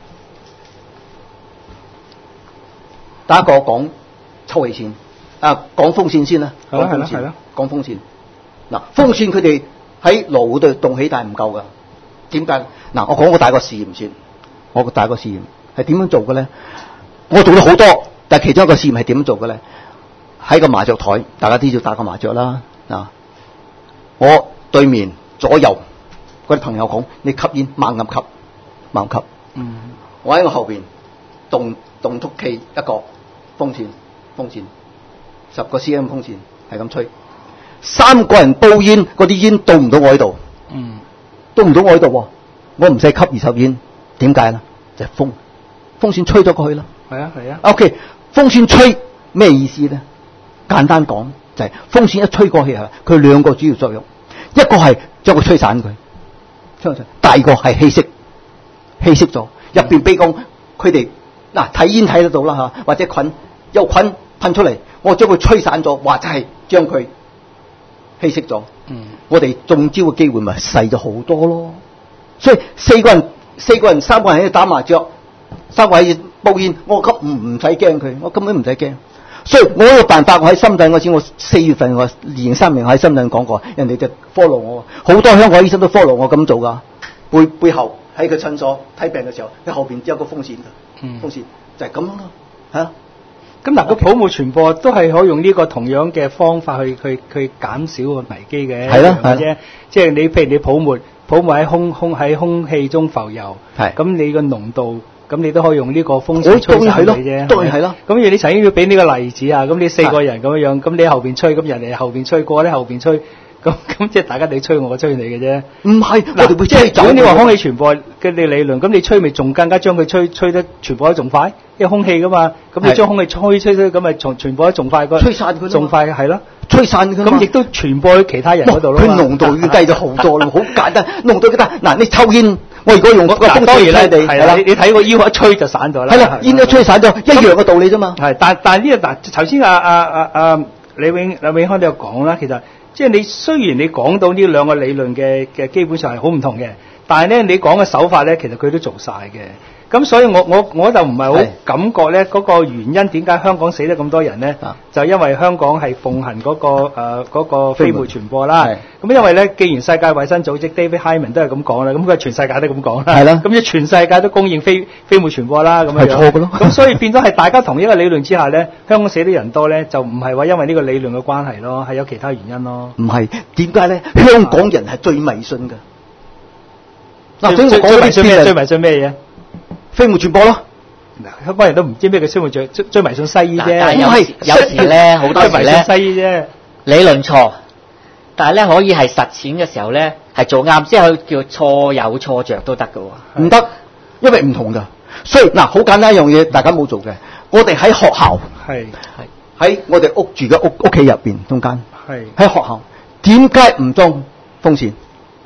第一個講抽氣扇，啊講風扇先啦， 係啦講風扇係啦， 講風扇。嗱，風扇佢哋喺爐度動起，但係唔夠噶。點解？嗱，我講個大個試驗先。我個大個試驗係點樣做嘅咧？我做咗好多，但係其中一個試驗係點樣做嘅咧？喺個麻雀台，大家知道打個麻雀啦。嗱，我對面左右嗰啲朋友講：你吸煙猛咁吸，猛吸。 嗯。 我喺我後邊動動速器一個風扇，風扇十個 cm 風扇係咁吹。三個人煲煙，嗰啲煙到唔到我喺度？ 嗯， 到唔到我喺度喎，我唔使吸二手煙，點解咧？就係、風，風扇吹咗過去啦。 係啊係啊。 OK， 風扇吹咩意思咧？簡單講就係、是、風扇一吹過去係佢兩個主要作用，一個係將佢吹散佢，吹散；第二個係稀釋，稀釋咗入邊。比如講佢哋嗱睇煙睇得到啦嚇，或者菌有菌噴出嚟，我將佢吹散咗，或者係將佢稀釋咗，嗯，我哋中招嘅機會咪細咗好多咯。所以四個人、四個人、三個人喺度打麻雀，三個喺度煲煙，我急唔唔使驚佢，我根本唔使驚。所以我個辦法，我喺深圳嗰時，我四月份我二零三年我喺深圳講過，人哋就 follow 我，好多香港醫生都 follow 我咁做噶。背背後喺個診所睇病嘅時候，佢後邊有個風扇噶，嗯、風扇就係咁樣咯，嚇。 咁嗱，個泡沫傳播都係可以用呢個同樣嘅方法去去去減少個危機嘅， 係啦，係啫。即係你譬如你泡沫泡沫喺空空喺空氣中浮遊，係咁你個濃度，咁你都可以用呢個風扇吹散佢啫。 當然係咯。 咁如果你曾經要俾呢個例子啊，咁你四個人咁樣樣，咁你喺後邊吹，咁人哋後邊吹過咧，後邊吹。咁咁即係大家你吹我，我吹你嘅啫。唔係，我哋會即係如果你話空氣傳播嘅你理論，咁你吹咪仲更加將佢吹吹得傳播得仲快，因為空氣噶嘛。咁你將空氣吹吹吹，咁咪從傳播得仲快個。吹散佢。仲快係咯，吹散佢。咁亦都傳播去其他人嗰度咯。佢濃度已經低咗好多咯，好簡單，濃度幾低。嗱，你抽煙，我如果用個風扇吹你，係啦，你你睇個煙一吹就散咗啦。係啦，煙一吹散咗，一樣嘅道理啫嘛。係，但但係呢個嗱，頭先阿阿阿阿李永李永康都有講啦，其實。即係你雖然你講到呢兩個理論嘅嘅基本上係好唔同嘅，但係咧你講嘅手法咧，其實佢都做晒嘅。咁所以我我我就唔係好感覺咧嗰個原因點解香港死得咁多人咧？就因為香港係奉行嗰個誒嗰個飛沫傳播啦。咁因為咧，既然世界衛生組織 David Hyman 都係咁講啦，咁佢全世界都咁講啦。係啦。咁即係全世界都公認飛飛沫傳播啦。咁樣係錯嘅咯。咁所以變咗係大家同一個理論之下咧，香港死啲人多咧，就唔係話因為呢個理論嘅關係咯，係有其他原因咯。唔係點解咧？香港人係最迷信嘅。嗱，最最迷信咩？最迷信咩嘢？飛沫傳播咯，嗱，香港人都唔知咩叫飛沫傳，最最迷信西醫啫。 但係有有時咧，好多時咧， 西醫啫， 理論錯，但係咧可以係實踐嘅時候咧係做啱，即係佢叫錯有錯着都得㗎喎。 唔得，因為唔同噶。所以嗱，好簡單一樣嘢，大家冇做嘅。我哋喺學校，係係喺我哋屋住嘅屋屋企入邊中間，係喺學校，點解唔裝風扇？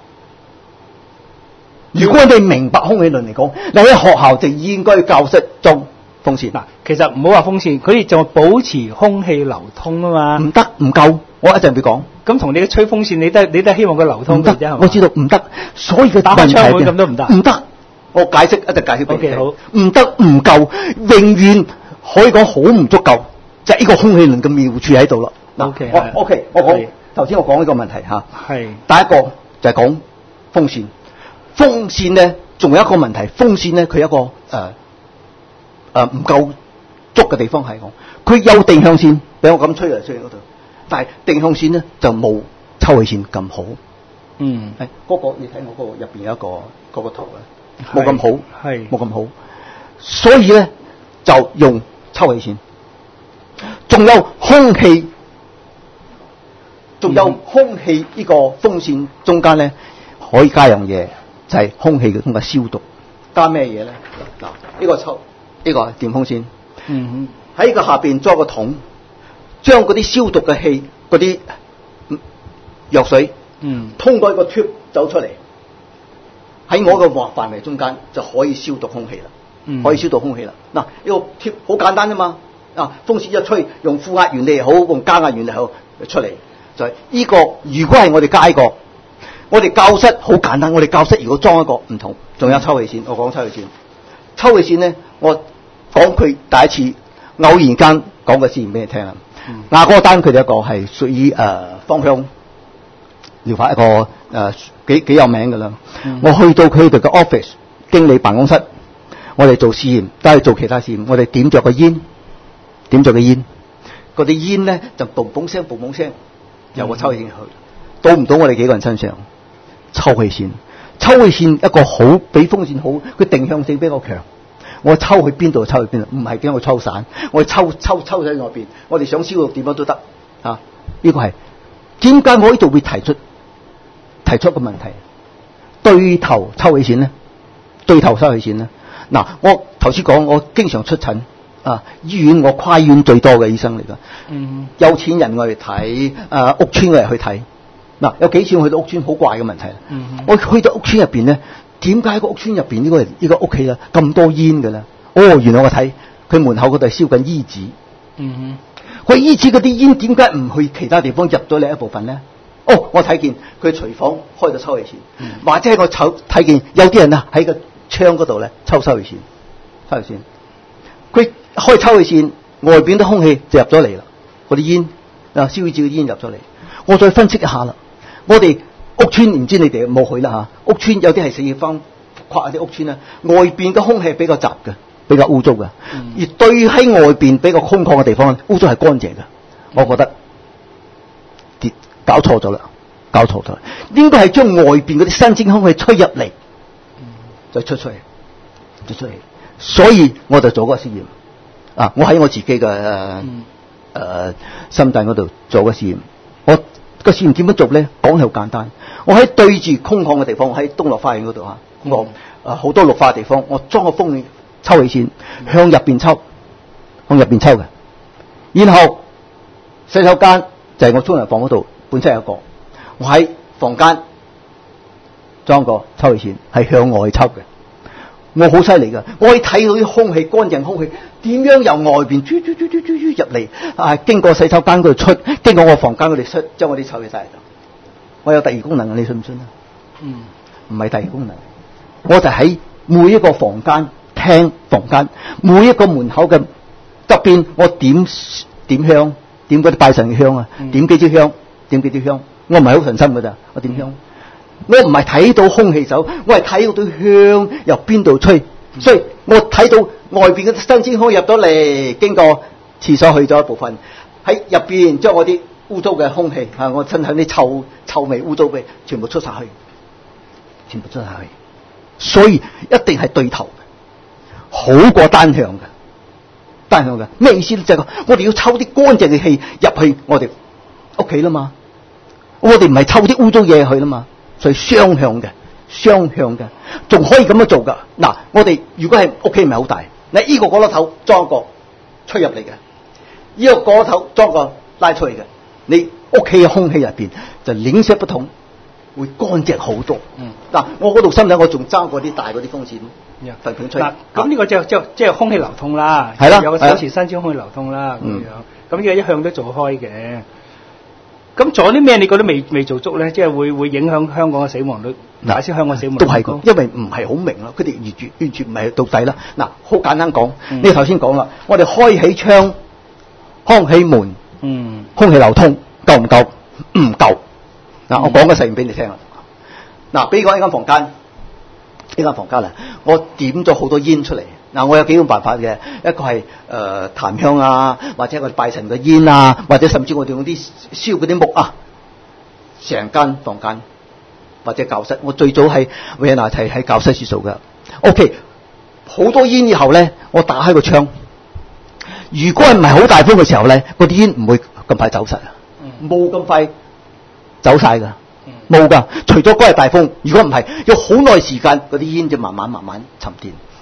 如果你明白空氣論嚟講，你喺學校就應該教室裝風扇。嗱， 其實唔好話風扇，佢哋就保持空氣流通啊嘛。 唔得，唔夠，我一陣會講。 咁同你嘅吹風扇，你都你都希望佢流通嘅啫。 我知道唔得，所以佢打開窗門咁都唔得。 唔得，我解釋一陣解釋俾你聽。 Okay，好， 唔得唔夠，永遠可以講好唔足夠，就係呢個空氣論嘅妙處喺度啦。嗱 ，OK， 我 OK，我講頭先我講呢個問題嚇。係。第一個就係講風扇。風扇咧，仲有一個問題。風扇咧，佢有一個誒誒唔夠足嘅地方係講，佢有定向線俾我咁吹嚟吹去嗰度，但係定向線咧就冇抽氣扇咁好。嗯，係嗰、嗰個你睇我嗰個入邊有一個嗰、嗰個圖咧，冇咁好，係冇咁好，所以咧就用抽氣扇，仲有空氣，仲有空氣呢個風扇中間咧可以加樣嘢。就係、是、空氣嘅通過消毒，加咩嘢咧？嗱，呢個抽呢個電風扇，嗯哼，喺個下邊裝個桶，將嗰啲消毒嘅氣，嗰啲藥水， 嗯， 通過一個 tube 走出嚟，喺我個範圍中間就可以消毒空氣啦，嗯、可以消毒空氣啦。嗱，呢個 tube 好簡單啫嘛，啊，風扇一吹，用負壓原理又好，用加壓原理好出嚟，就係、是、呢個。如果係我哋街角，我哋教室好簡單，我哋教室如果裝一個唔同，仲有抽氣扇，我講抽氣扇，抽氣扇咧，我講佢第一次偶然間講個試驗俾你聽啊。亞哥丹佢哋一個係屬於誒芳香療法一個誒、呃、幾幾有名㗎啦。嗯、我去到佢哋嘅 office 經理辦公室，我哋做試驗，都係做其他試驗。我哋點着個煙，點着個煙，嗰啲煙咧就嘣嘣聲，嘣嘣聲，由個抽氣扇去，到唔到我哋幾個人身上。抽氣扇，抽氣扇一個好比風扇好，佢定向性比較強。我抽去邊度抽去邊度，唔係驚我抽散，我抽抽抽喺外邊，我哋想消毒點樣都得啊！呢、這個係點解我呢度會提出提出個問題？對頭抽氣扇咧，對頭抽氣扇咧。嗱，我頭先講，我經常出診啊，醫院我跨院最多嘅醫生嚟噶。嗯，有錢人我哋睇，啊屋村我哋去睇。嗱，有幾次我去到屋村好怪嘅問題。嗯，我去到屋村入邊咧。點解個屋村入邊呢個呢、這個屋企啦咁多煙嘅咧？哦，原來我睇佢門口嗰度係燒緊衣紙。嗯哼，佢衣紙嗰啲煙點解唔去其他地方入咗另一部分咧？哦，我睇見佢廚房開咗抽氣扇，嗯、或者係我瞅睇見有啲人啊喺個窗嗰度咧抽抽氣扇，抽氣扇。佢開抽氣扇，外邊啲空氣就入咗嚟啦，嗰啲煙啊燒衣紙嘅煙入咗嚟。我再分析一下啦，我哋。屋村唔知你哋有冇去啦嚇，屋村有啲係四葉方跨啲屋村啦，外邊嘅空氣比較雜嘅，比較污糟嘅，嗯、而對喺外邊比較空曠嘅地方，污糟係乾淨嘅。我覺得跌搞錯咗啦，搞錯咗，應該係將外邊嗰啲新鮮空氣吹入嚟，再出出嚟，再出嚟。所以我就做嗰個試驗啊！我喺我自己嘅誒誒深圳嗰度做個試驗，我。個試驗點樣做咧？講係好簡單。我喺對住空曠嘅地方，喺東樂花園嗰度嚇，我啊好多綠化嘅地方，我裝個風抽氣扇向入邊抽，向入邊抽嘅。然後洗手間就係我沖涼房嗰度，本身有一個，我喺房間裝個抽氣扇係向外抽嘅。我好犀利㗎，我可以睇到啲空氣乾淨空氣點樣由外邊嘟嘟嘟嘟嘟入嚟，啊經過洗手間嗰度出，經過我房間嗰度出，將我啲臭氣晒嚟度。我有第二功能，你信唔信啊？嗯，唔係第二功能，我就喺每一個房間、廳、房間每一個門口嘅側邊，我點點香，點嗰啲拜神嘅香啊，嗯、點幾支香，點幾支香，我唔係好神心㗎咋，我點香。我唔係睇到空氣走，我係睇到啲香由邊度吹，所以我睇到外邊嘅新鮮空氣入咗嚟，經過廁所去咗一部分，喺入邊將我啲污糟嘅空氣啊，我身體啲臭臭味污糟味全部出晒去，全部出晒去，所以一定係對頭嘅，好過單向嘅，單向嘅咩意思咧？就係我哋要抽啲乾淨嘅氣入去我哋屋企啦嘛，我哋唔係抽啲污糟嘢去啦嘛。所以雙向嘅，雙向嘅，仲可以咁樣做噶。嗱，我哋如果係屋企唔係好大，你呢個角落頭裝個吹入嚟嘅，呢個角落頭裝個拉出嚟嘅，你屋企嘅空氣入邊就零舍不同，會乾淨好多。嗯，嗱，我嗰度深圳我仲爭過啲大嗰啲風扇，份片吹。嗱， 咁呢個就就即係空氣流通啦， 係啦， 有個手持新鮮空氣流通啦，咁樣。咁呢個一向都做開嘅。咁做啲咩？你覺得未未做足咧？即係會會影響香港嘅死亡率，解釋香港死亡率都係個，因為唔係好明咯。佢哋完全完全唔係到底啦。嗱，好簡單講，嗯、你頭先講啦，我哋開起窗、開起門，嗯，空氣流通夠唔夠？唔夠。嗱，我講個實驗俾你聽啦。嗱，比如講呢間房間，呢間房間啊，我點咗好多煙出嚟。嗱，我有幾種辦法嘅，一個係誒檀香啊，或者我拜神嘅煙啊，或者甚至我哋用啲燒嗰啲木啊，成間房間或者教室，我最早係維也納係喺教室時做嘅。OK， 好多煙以後咧，我打開個窗，如果係唔係好大風嘅時候咧，嗰啲煙唔會咁快走晒，冇咁快走晒噶，冇噶。除咗嗰日大風，如果唔係，要好耐時間，嗰啲煙就慢慢慢慢沉澱。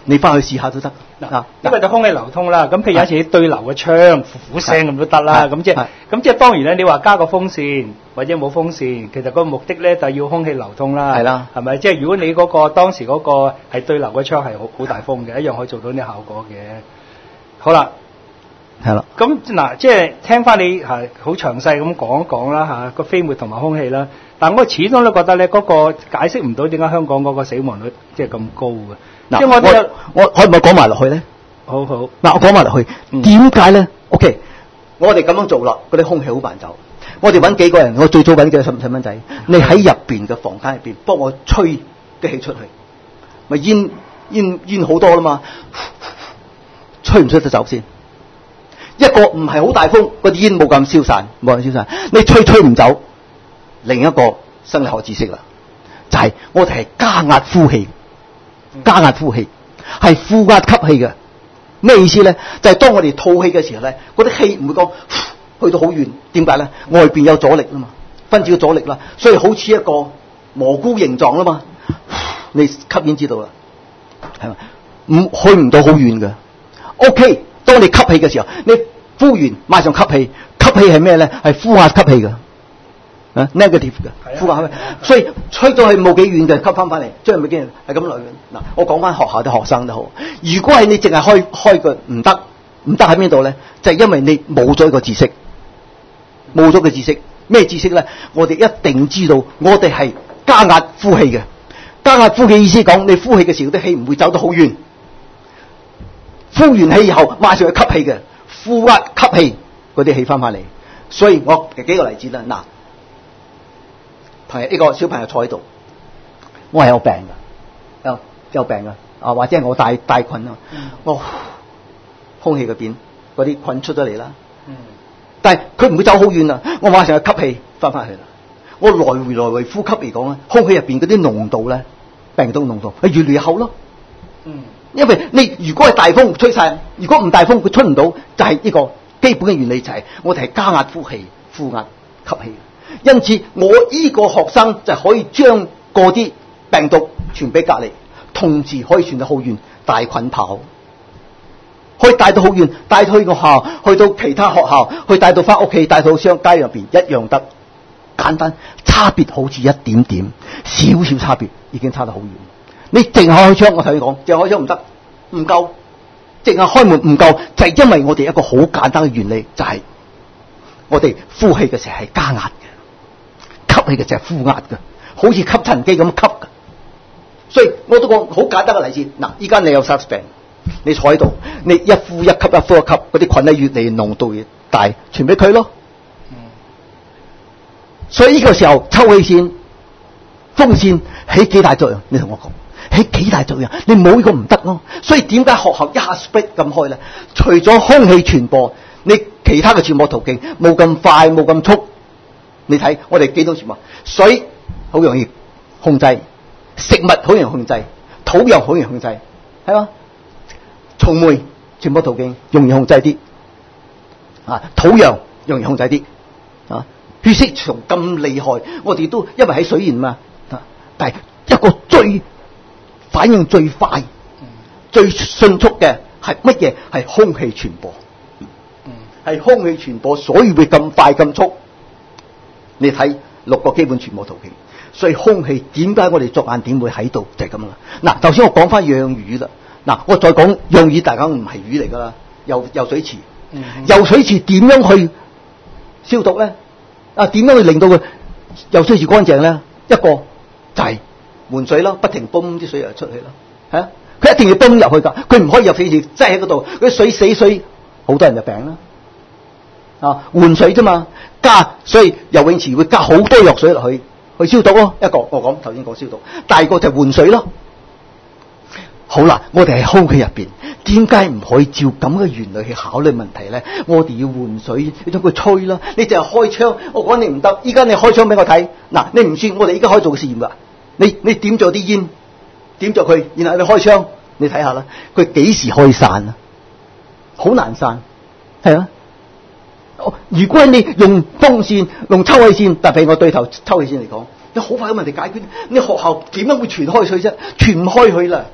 你翻去試下都得。嗱， 因為就空氣流通啦，咁譬如有時對流嘅窗，呼呼聲咁都得啦。咁即係，咁即係當然咧，你話加個風扇或者冇風扇，其實個目的咧就要空氣流通啦。 係啦， 係咪？即係如果你嗰、嗰個當時嗰個係對流嘅窗係好好大風嘅，一樣可以做到呢效果嘅。好啦， 係啦。咁嗱，即係聽翻你係好詳細咁講一講啦嚇，個飛沫同埋空氣啦。但我始終都覺得咧，嗰個解釋唔到點解香港嗰個死亡率即係咁高嘅。 嗱，我我我可唔可以講埋落去咧？ 好好。 嗱，我講埋落去，點解咧 ？OK，我哋咁樣做啦，嗰啲空氣好難走。我哋揾幾個人，我最早揾幾個細細蚊仔，你喺入邊嘅房間入邊幫我吹啲氣出去，咪煙煙煙好多啦嘛，吹唔吹得走先？一個唔係好大風，嗰啲煙冇咁消散，冇咁消散，你吹吹唔走。另一個生理學知識啦，就係、是、我哋係加壓呼氣。加壓呼氣係負壓吸氣嘅，咩意思咧？就係、是、當我哋吐氣嘅時候咧，嗰啲氣唔會講去到好遠。點解咧？外邊有阻力啊嘛，分子嘅阻力啦，所以好似一個蘑菇形狀啊嘛。你吸煙知道啦，係咪？唔去唔到好遠嘅。OK， 當你吸氣嘅時候，你呼完馬上吸氣，吸氣係咩咧？係負壓吸氣嘅。啊 ，negative 嘅，負壓係咪？所以吹到係冇幾遠嘅，吸翻翻嚟，將咪見係咁嚟嘅。嗱，我講翻學校啲學生都好，如果係你淨係開開個唔得，唔得喺邊度咧？就係、是、因為你冇咗一個知識，冇咗個知識，咩知識咧？我哋一定知道，我哋係加壓呼氣嘅。加壓呼氣意思講，你呼氣嘅時候啲氣唔會走得好遠，呼完氣以後馬上去吸氣嘅，負壓吸氣嗰啲氣翻翻嚟。所以我幾個例子啦，嗱。朋友呢個小朋友坐喺度，我係有病噶，有有病噶，啊或者係我帶帶菌啊，嗯、我空氣嗰邊嗰啲菌出咗嚟啦，嗯、但係佢唔會走好遠啊，我馬上去吸氣翻翻去啦，我來回來回呼吸嚟講咧，空氣入邊嗰啲濃度咧，病毒濃度係越嚟越厚咯，嗯，因為你如果係大風吹晒，如果唔大風佢吹唔到，就係、是、呢個基本嘅原理就係、是、我哋係加壓呼氣，負壓吸氣。因此，我依個學生就可以將嗰啲病毒傳俾隔離，同時可以傳到好遠，大菌跑，可以帶到好遠，帶到去個學校，去到其他學校，去帶到翻屋企，帶到商街入邊一樣得，簡單，差別好似一點點，少少差別已經差得好遠。你淨係開窗，我同你講，淨係開窗唔得，唔夠，淨係開門唔夠，就係、是、因為我哋一個好簡單嘅原理，就係、是、我哋呼氣嘅時候係加壓嘅。吸氣嘅就係負壓嘅，好似吸塵機咁吸嘅。所以我都講好簡單嘅例子。嗱，依家你有 SARS 病，你坐喺度，你一呼一吸，一呼一吸，嗰啲菌咧越嚟越濃度越大，傳俾佢咯。嗯。所以呢個時候抽氣扇、風扇起幾大作用？你同我講，起幾大作用？你冇呢個唔得咯。所以點解學校一下 split 咁開咧？除咗空氣傳播，你其他嘅傳播途徑冇咁快，冇咁速。你睇我哋幾多傳播？水好容易控制，食物好容易控制，土壤好容易控制，係嘛？蟲媒傳播途徑容易控制啲，啊，土壤容易控制啲，啊，血色蟲咁厲害，我哋都因為喺水源嘛，啊，但係一個最反應最快、嗯、最迅速嘅係乜嘢？係空氣傳播，嗯，係空氣傳播，所以會咁快咁速。你睇六個基本傳播途徑，所以空氣點解我哋着眼點會喺度就係咁啦。嗱，頭先我講翻養魚啦，嗱，我再講養魚，大家唔係魚嚟噶啦，游游水池，嗯、游水池點樣去消毒咧？啊，點樣去令到佢游水池乾淨咧？一個就係換水咯，不停泵啲水入出去咯，係啊，佢一定要泵入去噶，佢唔可以入水池擠喺嗰度，嗰啲水死水，好多人就病啦。啊，換水啫嘛，加所以游泳池會加好多藥水落去去消毒咯。一個我講頭先講消毒，第二個就換水咯。好啦，我哋喺空氣入邊，點解唔可以照咁嘅原理去考慮問題咧？我哋要換水，你將佢吹啦。你淨係開窗，我講你唔得。依家你開窗俾我睇，嗱，你唔算，我哋依家可以做個試驗噶。你你點咗啲煙，點咗佢，然後你開窗，你睇下啦，佢幾時可以散啊？好難散，係啊。如果你用風扇、用抽氣扇，特別我對頭抽氣扇嚟講，你好快嘅問題解決。你學校點樣會傳開去啫？傳唔開去啦，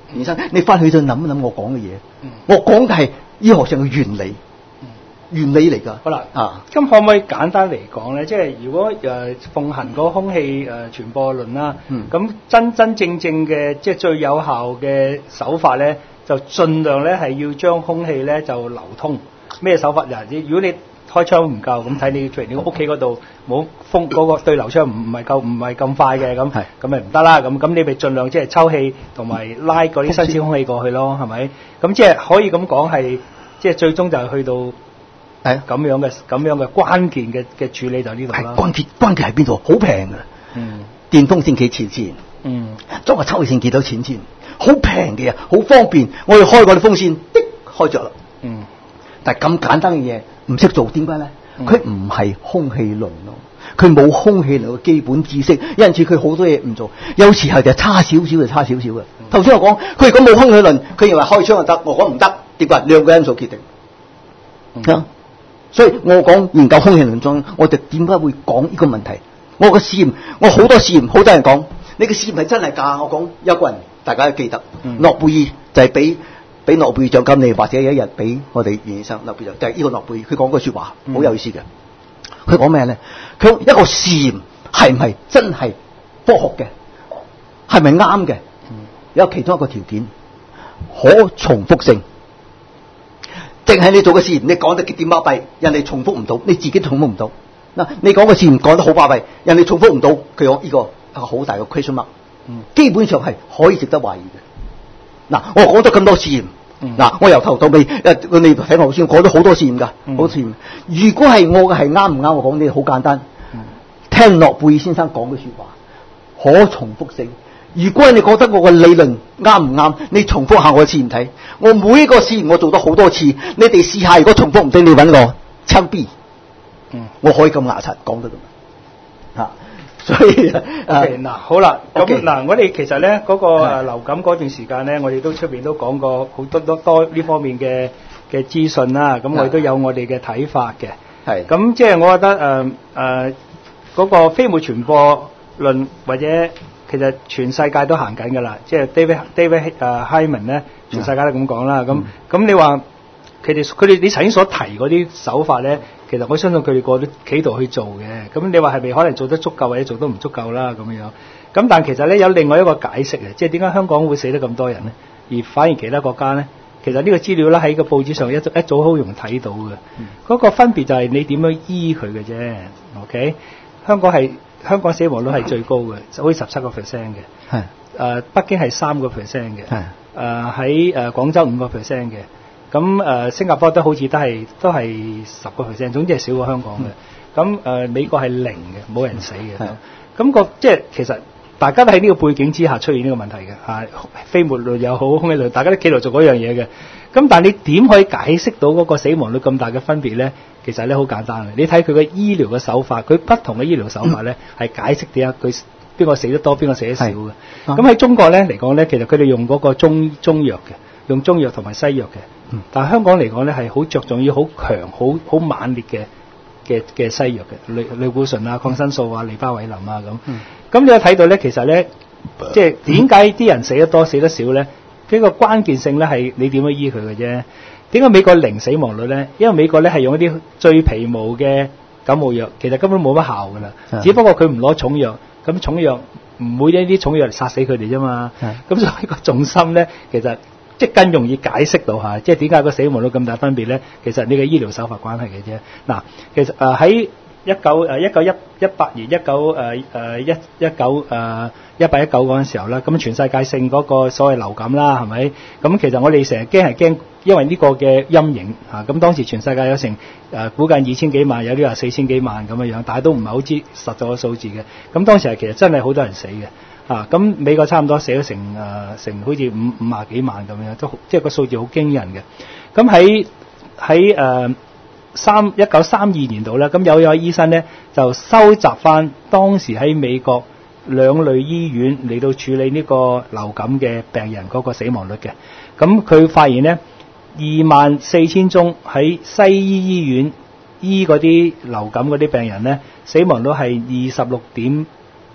醫生，你翻去再諗一諗我講嘅嘢。嗯、我講嘅係醫學上嘅原理，嗯、原理嚟㗎。 好啦，啊，咁可唔可以簡單嚟講咧？即係如果誒、呃、奉行個空氣誒、呃、傳播論啦，咁、嗯、真真正正嘅即係最有效嘅手法咧，就盡量咧係要將空氣咧就流通。咩手法？嗱，如果你開窗唔夠，咁睇你譬如你屋企嗰度冇風嗰、嗰個對流窗唔唔係夠唔係咁快嘅，咁咁咪唔得啦。咁咁你咪盡量即係抽氣同埋拉嗰啲新鮮空氣過去咯，係咪？咁即係可以咁講係，即係最終就係去到誒咁樣嘅咁樣嘅關鍵嘅嘅處理就呢度啦。 關鍵關鍵喺邊度？好平㗎，嗯，電風扇幾錢錢？嗯，裝個抽氣扇幾多錢錢？好平嘅嘢，好方便。我哋開嗰啲風扇，滴開着啦。嗯，但係咁簡單嘅嘢。唔識做點解咧？佢唔係空氣論咯，佢冇空氣論嘅基本知識，因此佢好多嘢唔做，有時候就差少少就差少少嘅。頭先、嗯、我講，佢如果冇空氣論，佢認為開窗就得，我講唔得，點解？兩個因素決定。嗯啊、所以我講研究空氣論中，我哋點解會講呢個問題？我個試驗，我好多試驗，好多人講，你個試驗係真係假？我講有個人，大家都記得，嗯、諾貝爾就係俾。俾諾貝爾獎金你，或者有一日俾我哋袁醫生諾貝爾獎，就係、是、呢個諾貝爾，佢講句説話好、嗯、有意思嘅。佢講咩咧？佢講一個試驗係唔係真係科學嘅？係咪啱嘅？有其中一個條件，可重複性。淨係你做個試驗，你講得幾點巴閉，人哋重複唔到，你自己重複唔到。嗱，你講個試驗講得好巴閉，人哋重複唔到，佢講呢個一個好大嘅 question mark。嗯，基本上係可以值得懷疑嘅。嗱，我講咗咁多試驗。嗱、嗯，我由頭到尾，誒，你睇我先講咗好多試驗㗎，好、嗯、多試驗。如果係我嘅係啱唔啱？我講啲好簡單，嗯、聽諾貝爾先生講嘅説話，可重複性。如果你覺得我嘅理論啱唔啱，你重複下我嘅試驗睇。我每一個試驗我做咗好多次，你哋試下。如果重複唔到，你揾我槍斃。嗯，我可以咁牙刷講得㗎嘛？嚇。所以誒嗱、 okay, 好啦，咁嗱 Okay. 我哋其實咧嗰、那個誒流感嗰段時間咧，我哋都出邊都講過好多多多呢方面嘅嘅資訊啦。咁我哋都有我哋嘅睇法嘅。係咁即係我覺得誒誒嗰個飛沫傳播論或者其實全世界都行緊㗎啦。即係 David David 誒 Hyman 咧，全世界都咁講啦。咁咁、嗯、你話佢哋佢哋你頭先所提嗰啲手法咧？其實我相信佢哋個都企圖去做嘅，咁你話係咪可能做得足夠或者做得唔足夠啦咁樣？咁但係其實咧有另外一個解釋嘅，即係點解香港會死得咁多人咧，而反而其他國家咧，其實呢個資料咧喺個報紙上一一早好容易睇到嘅。嗰、嗯、個分別就係你點樣醫佢嘅啫。OK， 香港係香港死亡率係最高嘅，好似十七個 percent 嘅。係。誒、呃，北京係三個 percent 嘅。係。誒喺誒廣州五個 percent 嘅。咁誒、呃、新加坡都好似都係都係十個 percent，總之係少過香港嘅。咁誒、嗯呃、美國係零嘅，冇人死嘅。咁、嗯、個即係其實大家都喺呢個背景之下出現呢個問題嘅嚇、啊，飛沫率又好，空氣率，大家都企圖做嗰樣嘢嘅。咁但係你點可以解釋到嗰個死亡率咁大嘅分別咧？其實咧好簡單嘅，你睇佢嘅醫療嘅手法，佢不同嘅醫療手法咧係、嗯、解釋點解佢邊個死得多，邊個死得少嘅。咁喺、嗯、中國咧嚟講咧，其實佢哋用嗰個中中藥嘅。用中藥同埋西藥嘅，嗯、但係香港嚟講咧係好着重於好強、好好猛烈嘅嘅嘅西藥嘅，類類固醇啊、抗生素啊、利巴韋林啊咁。咁、嗯、你有睇到咧，其實咧，即係點解啲人死得多、死得少咧？呢、呢個關鍵性咧係你點樣醫佢嘅啫。點解美國零死亡率咧？因為美國咧係用一啲最皮毛嘅感冒藥，其實根本冇乜效㗎啦。嗯、只不過佢唔攞重藥，咁重藥唔會一啲重藥嚟殺死佢哋啫嘛。咁、嗯、所以個重心咧，其實即係更容易解釋到嚇，即係點解個死亡率咁大分別咧？其實呢個醫療手法關係嘅啫。嗱，其實誒喺一九誒一九一一八年一九誒誒一一九誒一八一九嗰陣時候啦，咁全世界性嗰個所謂流感啦，係咪？咁其實我哋成日驚係驚，因為呢個嘅陰影嚇。咁當時全世界有成誒估計二千幾萬，有啲話四千幾萬咁樣樣，但係都唔係好知實在嘅數字嘅。咁當時係其實真係好多人死嘅。啊，咁美國差唔多死咗成誒、呃、成好似五五啊幾萬咁樣，都即係個數字好驚人嘅。咁喺喺誒三一九三二年度咧，咁有一位醫生咧就收集翻當時喺美國兩類醫院嚟到處理呢個流感嘅病人嗰個死亡率嘅。咁佢發現咧二萬四千宗喺西醫醫院醫嗰啲流感嗰啲病人咧，死亡率係二十六點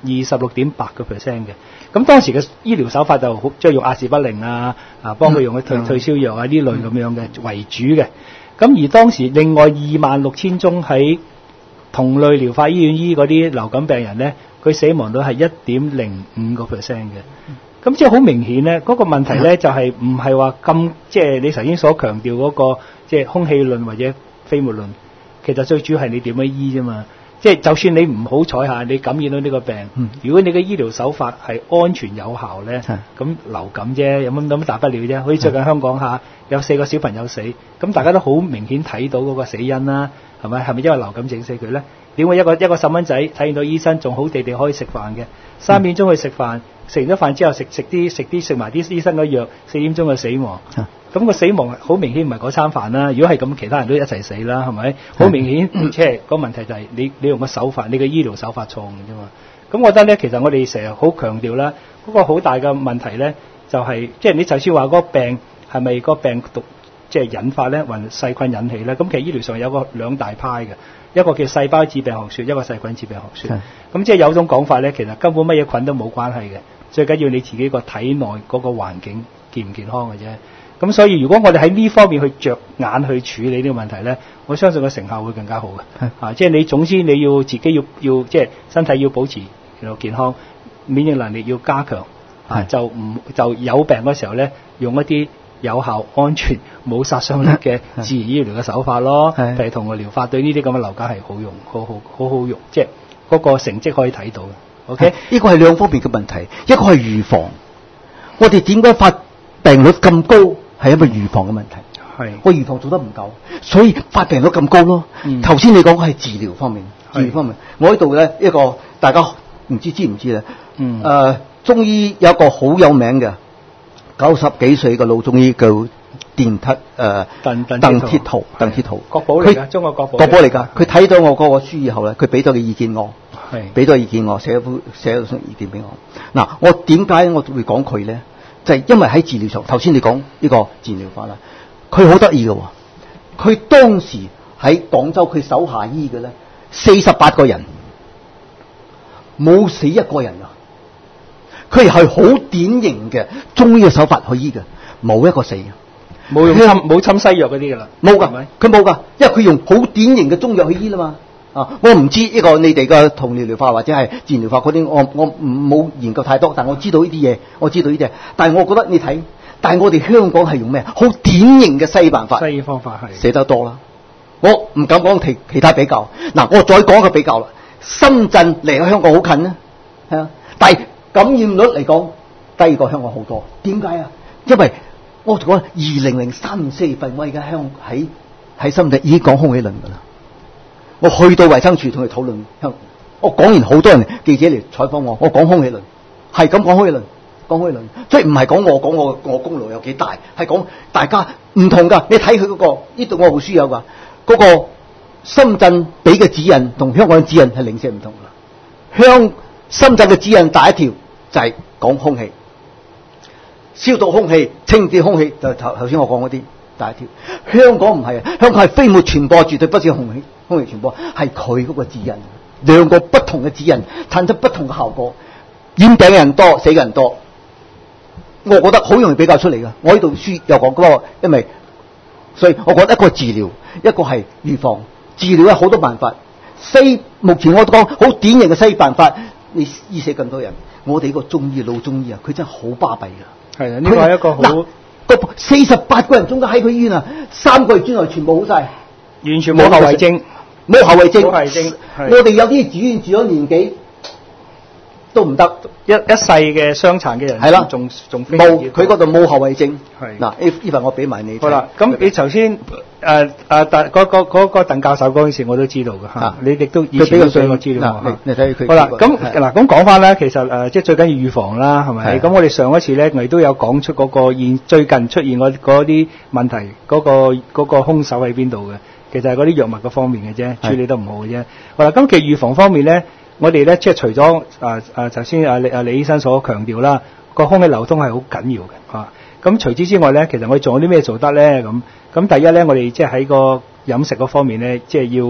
二十六點八個 percent 嘅。咁當時嘅醫療手法就好，即係用阿士匹靈啊，啊幫佢用嘅退、嗯、退燒藥啊呢類咁樣嘅為主嘅。咁而當時另外二萬六千宗喺同類療法醫院醫嗰啲流感病人咧，佢死亡率係一點零五個 percent 嘅。咁即係好明顯咧，嗰、嗰個問題咧就係唔係話咁，即係你頭先所強調嗰個即係空氣論或者飛沫論，其實最主要係你點樣醫啫嘛。即係就算你唔好彩下，你感染到呢個病，嗯、如果你嘅醫療手法係安全有效咧，咁流感啫，有乜咁大不了啫？好似最近香港下有四個小朋友死，咁大家都好明顯睇到嗰個死因啦，係咪？係咪因為流感整死佢咧？點會一個一個細蚊仔睇完到醫生，仲好地地可以食飯嘅？三點鐘去食飯，食完咗飯之後食食啲食啲食埋啲醫生嘅藥，四點鐘就死亡。咁、那個死亡好明顯唔係嗰餐飯啦。如果係咁，其他人都一齊死啦，係咪？好明顯，即係個問題就係你你用個手法，你嘅醫療手法錯嘅啫嘛。咁我覺得咧，其實我哋成日好強調啦，嗰、那個好大嘅問題咧，就係、是、即係你就算話嗰個病係咪個病毒即係引發咧，還細菌引起咧？咁其實醫療上有個兩大派嘅，一個叫細胞致病學說，一個細菌致病學說。咁即係有種講法咧，其實根本乜嘢菌都冇關係嘅，最緊要你自己個體內嗰個環境健唔健康嘅啫。咁所以如果我哋喺呢方面去着眼去處理呢個問題咧，我相信個成效會更加好嘅。啊，即係你總之你要自己要要即係身體要保持健康，免疫能力要加強，啊就唔就有病嗰時候咧，用一啲有效、安全、冇殺傷力嘅自然醫療嘅手法咯，譬如同個療法對呢啲咁嘅流感係好用，好好好好用，即係嗰個成績可以睇到嘅。OK， 呢個係兩方面嘅問題，一個係預防。我哋點解發病率咁高？係因為預防嘅問題，係我預防做得唔夠，所以發病率咁高咯。頭、嗯、先你講嘅係治療方面，治療方面，我呢度咧一個大家唔知知唔知咧？誒、嗯呃，中醫有一個好有名嘅九十幾歲嘅老中醫叫鄧鐵誒鄧鄧鐵圖，鄧鐵圖， 國寶嚟㗎，中國國寶， 國寶嚟㗎。佢睇到我嗰個書以後咧，佢俾咗個意見我，係俾咗個意見我，寫咗寫咗封意見俾我。嗱，我點解我會講佢咧？就係、是、因為喺治療上，頭先你講呢個治療法啦，佢好得意嘅喎。佢當時喺廣州佢手下醫嘅咧，四十八個人冇死一個人啊！佢係好典型嘅中醫嘅手法去醫嘅，冇一個死嘅， 冇用侵冇侵西藥嗰啲㗎啦， 冇㗎，佢冇㗎，因為佢用好典型嘅中藥去醫啦嘛。啊！我唔知呢個你哋嘅同療療法或者係自然療法嗰啲，我我唔冇研究太多，但我知道呢啲嘢，我知道呢啲嘢。但係我覺得你睇，但係我哋香港係用咩？好典型嘅西醫辦法， 西醫方法係寫得多啦。我唔敢講其其他比較。嗱，我再講一個比較啦。深圳離香港好近啊，係啊，但係感染率嚟講低過香港好多。點解啊？因為我講二零零三年四月份，我而家香喺喺深圳已經講空氣論㗎啦。我去到衛生署同佢討論，我講完好多人記者嚟採訪我，我講空氣論，係咁講空氣論，講空氣論，即係唔係講我講我我功勞有幾大，係講大家唔同㗎。你睇佢嗰個呢度我部書有㗎，嗰、嗰個深圳俾嘅指引同香港嘅指引係零舍唔同㗎。香深圳嘅指引第一條就係講空氣，消毒空氣、清潔空氣，就頭頭先我講嗰啲第一條。香港唔係啊，香港係飛沫傳播，絕對不是空氣。空氣傳播係佢嗰個指引，兩個不同嘅指引產出不同嘅效果，染病嘅人多，死嘅人多，我覺得好容易比較出嚟㗎。我呢度書又講過，因為所以我覺得一個治療，一個係預防。治療有好多辦法，西目前我都講好典型嘅西醫辦法，你醫死咁多人，我哋呢個中醫老中醫啊，佢真係好巴閉㗎。 係啊，呢個係一個好個四十八個人中間喺佢醫院啊，三個月之內全部好晒， 完全冇後遺症。 冇後遺症， 後遺症我哋有啲住院住咗年幾都唔得， 一一世嘅傷殘嘅人係啦，仲仲冇佢嗰度冇後遺症。係嗱，呢呢份我俾埋你。 好啦，咁你頭先誒誒嗰個嗰個鄧教授嗰陣時我都知道嘅嚇，你亦都以前都俾我資料我。 你睇佢。 好啦，咁嗱咁講翻咧，其實誒即係最緊要預防啦，係咪？咁我哋上一次咧，我哋都有講出嗰個現最近出現嗰嗰啲問題，嗰個嗰個兇手喺邊度嘅？其實係嗰啲藥物嘅方面嘅啫，處理得唔好嘅啫。好啦，咁其實預防方面咧，我哋咧即係除咗啊啊頭先啊李啊李醫生所強調啦，個空氣流通係好緊要嘅嚇。咁、啊、除此之外咧，其實我哋仲有啲咩做得咧？咁咁第一咧，我哋即係喺個飲食嗰方面咧，即係要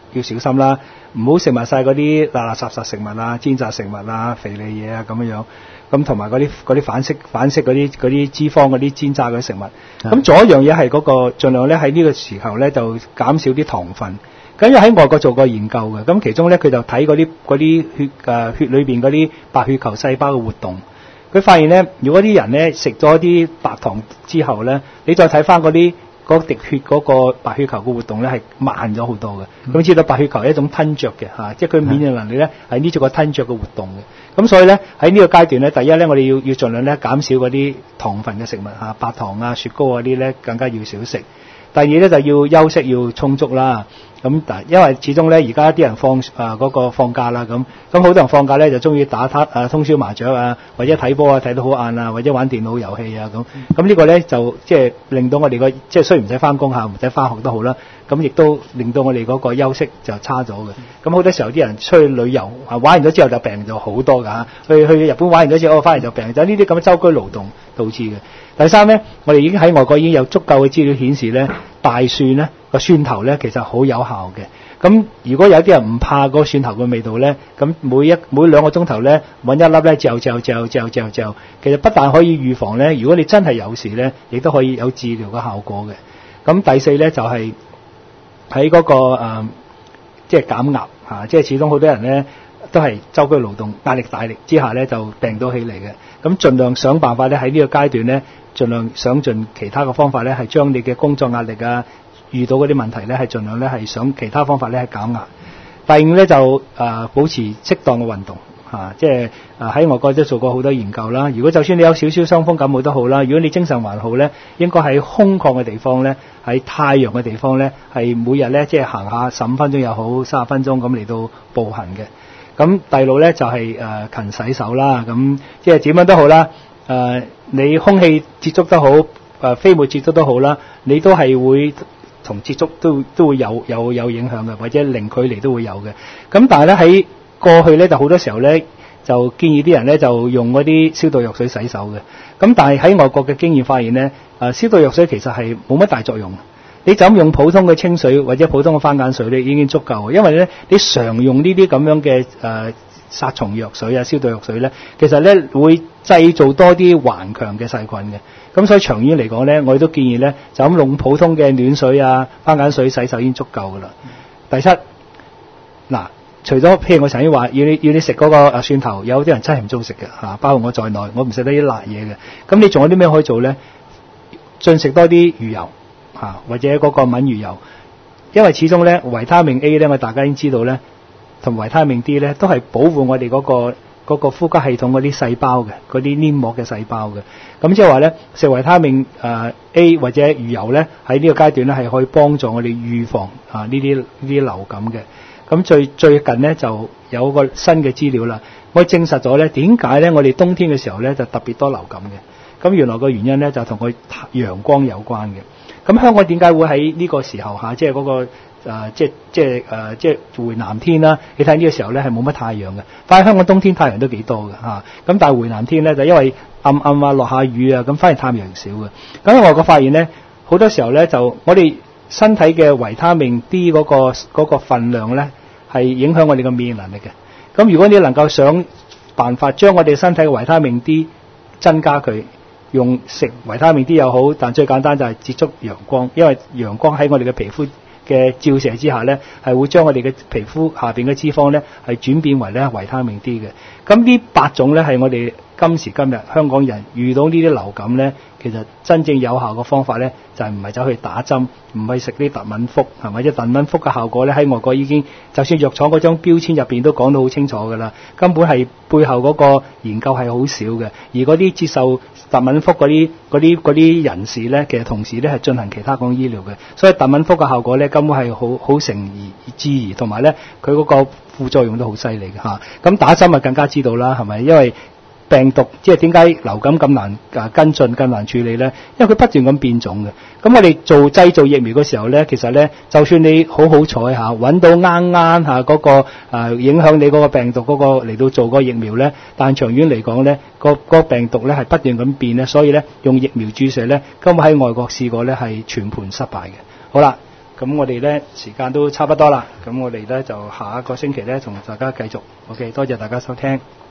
要小心啦，唔好食埋晒嗰啲垃垃雜雜食物啊、煎炸食物啊、肥膩嘢啊咁樣樣。咁同埋嗰啲嗰啲反式反式嗰啲嗰啲脂肪嗰啲煎炸嘅食物。咁仲有一樣嘢係嗰個盡量咧喺呢個時候咧就減少啲糖分。咁因為喺外國做過研究嘅，咁其中咧佢就睇嗰啲嗰啲血誒血裏邊嗰啲白血球細胞嘅活動。佢發現咧，如果啲人咧食咗啲白糖之後咧，你再睇翻嗰啲嗰滴血嗰個白血球嘅活動咧係慢咗好多嘅。咁、嗯、知道白血球係一種吞嚼嘅嚇，即係佢免疫能力咧係呢種個吞嚼嘅活動嘅。咁所以咧喺呢個階段咧，第一咧我哋要要盡量咧減少嗰啲糖分嘅食物嚇，白糖啊、雪糕嗰啲咧更加要少食。第二咧就要休息要充足啦。咁但因為始終咧而家啲人放誒嗰、呃那個放假啦，咁咁好多人放假咧就中意打撻啊、通宵麻雀啊，或者睇波啊睇到好晏啊，或者玩電腦遊戲啊咁。咁呢個咧就即係令到我哋個即係雖然唔使翻工嚇，唔使翻學都好啦。咁亦都令到我哋嗰個休息就差咗嘅。咁好多時候啲人出去旅遊啊，玩完咗之後就病咗好多㗎嚇。去去日本玩完咗之後，翻嚟就病，就呢啲咁嘅舟車勞頓導致嘅。第三咧，我哋已經喺外國已經有足夠嘅資料顯示咧，大蒜咧個蒜頭咧其實好有效嘅。咁如果有啲人唔怕個蒜頭嘅味道咧，咁每一每兩個鐘頭咧揾一粒咧嚼嚼嚼嚼嚼嚼，其實不但可以預防咧，如果你真係有事咧，亦都可以有治療嘅效果嘅。咁第四咧就係喺嗰個誒，即係減壓嚇，即係始終好多人咧都係舟車勞頓、壓力大力之下咧就病到起嚟嘅。咁盡量想辦法咧喺呢個階段咧，盡量想盡其他嘅方法咧，係將你嘅工作壓力啊，遇到嗰啲問題咧，係盡量咧係想其他方法咧係減壓。第五咧就誒、呃、保持適當嘅運動嚇、啊，即係誒喺外國都做過好多研究啦。如果就算你有少少傷風感冒都好啦，如果你精神還好咧，應該喺空曠嘅地方咧，喺太陽嘅地方咧，係每日咧即係行下十五分鐘又好，三十分鐘咁嚟到步行嘅。咁第六咧就係、是、誒、呃、勤洗手啦，咁即係點樣都好啦。誒、呃、你空氣接觸都好，誒、呃、飛沫接觸都好啦，你都係會同接觸都都會有有有影響嘅，或者零距離都會有嘅。咁但係咧喺過去咧就好多時候咧就建議啲人咧就用嗰啲消毒藥水洗手嘅。咁但係喺外國嘅經驗發現咧，誒、呃、消毒藥水其實係冇乜大作用。你就咁用普通嘅清水或者普通嘅番鹼水咧已經足夠，因為咧你常用呢啲咁樣嘅誒殺蟲藥水啊、消毒藥水咧，其實咧會製造多啲頑強嘅細菌嘅。咁所以長遠嚟講咧，我哋都建議咧就咁用普通嘅暖水啊、番鹼水洗手已經足夠噶啦。第七，嗱，除咗譬如我曾經話要你要你食嗰個蒜頭，有啲人真係唔中意食嘅嚇，包括我在內，我唔食得啲辣嘢嘅。咁你仲有啲咩可以做咧？進食多啲魚油。嚇，或者嗰個敏魚油，因為始終咧維他命 A 咧，我大家已經知道咧，同維他命 D 咧都係保護我哋嗰、嗰個嗰個呼吸系統嗰啲細胞嘅，嗰啲黏膜嘅細胞嘅。咁即係話咧，食維他命誒、呃、A 或者魚油咧，喺呢個階段咧係可以幫助我哋預防啊呢啲呢啲流感嘅。咁最最近咧就有個新嘅資料啦，我證實咗咧點解咧我哋冬天嘅時候咧就特別多流感嘅。咁原來個原因咧就同佢陽光有關嘅。咁香港點解會喺呢個時候嚇，即係嗰個誒、呃，即係即係誒、呃，即係回南天啦？你睇呢個時候咧係冇乜太陽嘅，但係香港冬天太陽都幾多嘅嚇。咁、啊、但係回南天咧就因為暗暗啊落下雨啊，咁反而太陽少嘅。咁喺外國發現咧，好多時候咧就我哋身體嘅維他命 D 嗰、嗰個嗰、嗰個份量咧係影響我哋嘅免疫能力嘅。咁如果你能夠想辦法將我哋身體嘅維他命 D 增加佢。用食維他命 D 又好，但最簡單就係接觸陽光，因為陽光喺我哋嘅皮膚嘅照射之下咧，係會將我哋嘅皮膚下邊嘅脂肪咧係轉變為咧維他命 D 嘅。咁呢八種咧係我哋今時今日香港人遇到呢啲流感咧，其實真正有效嘅方法咧就係唔係走去打針，唔係食啲特敏福，係咪？即特敏福嘅效果咧喺外國已經，就算藥廠嗰張標籤入邊都講到好清楚㗎啦，根本係背後嗰個研究係好少嘅，而嗰啲接受特敏福嗰啲嗰啲嗰啲人士咧，其實同時咧係進行其他講醫療嘅，所以特敏福嘅效果咧根本係好好成而置疑，同埋咧佢嗰個副作用都好犀利嘅嚇。咁打針啊更加知道啦，係咪？因為病毒即係點解流感咁難啊跟進、咁難處理咧？因為佢不斷咁變種嘅。咁我哋做製造疫苗嘅時候咧，其實咧，就算你好好彩嚇揾到啱啱嚇嗰個啊影響你嗰個病毒嗰個嚟到做個疫苗咧，但長遠嚟講咧，個個病毒咧係不斷咁變咧，所以咧用疫苗注射咧，根本喺外國試過咧係全盤失敗嘅。好啦， 咁我哋咧時間都差不多啦，咁我哋咧就下一個星期咧同大家繼續。OK， 多謝大家收聽。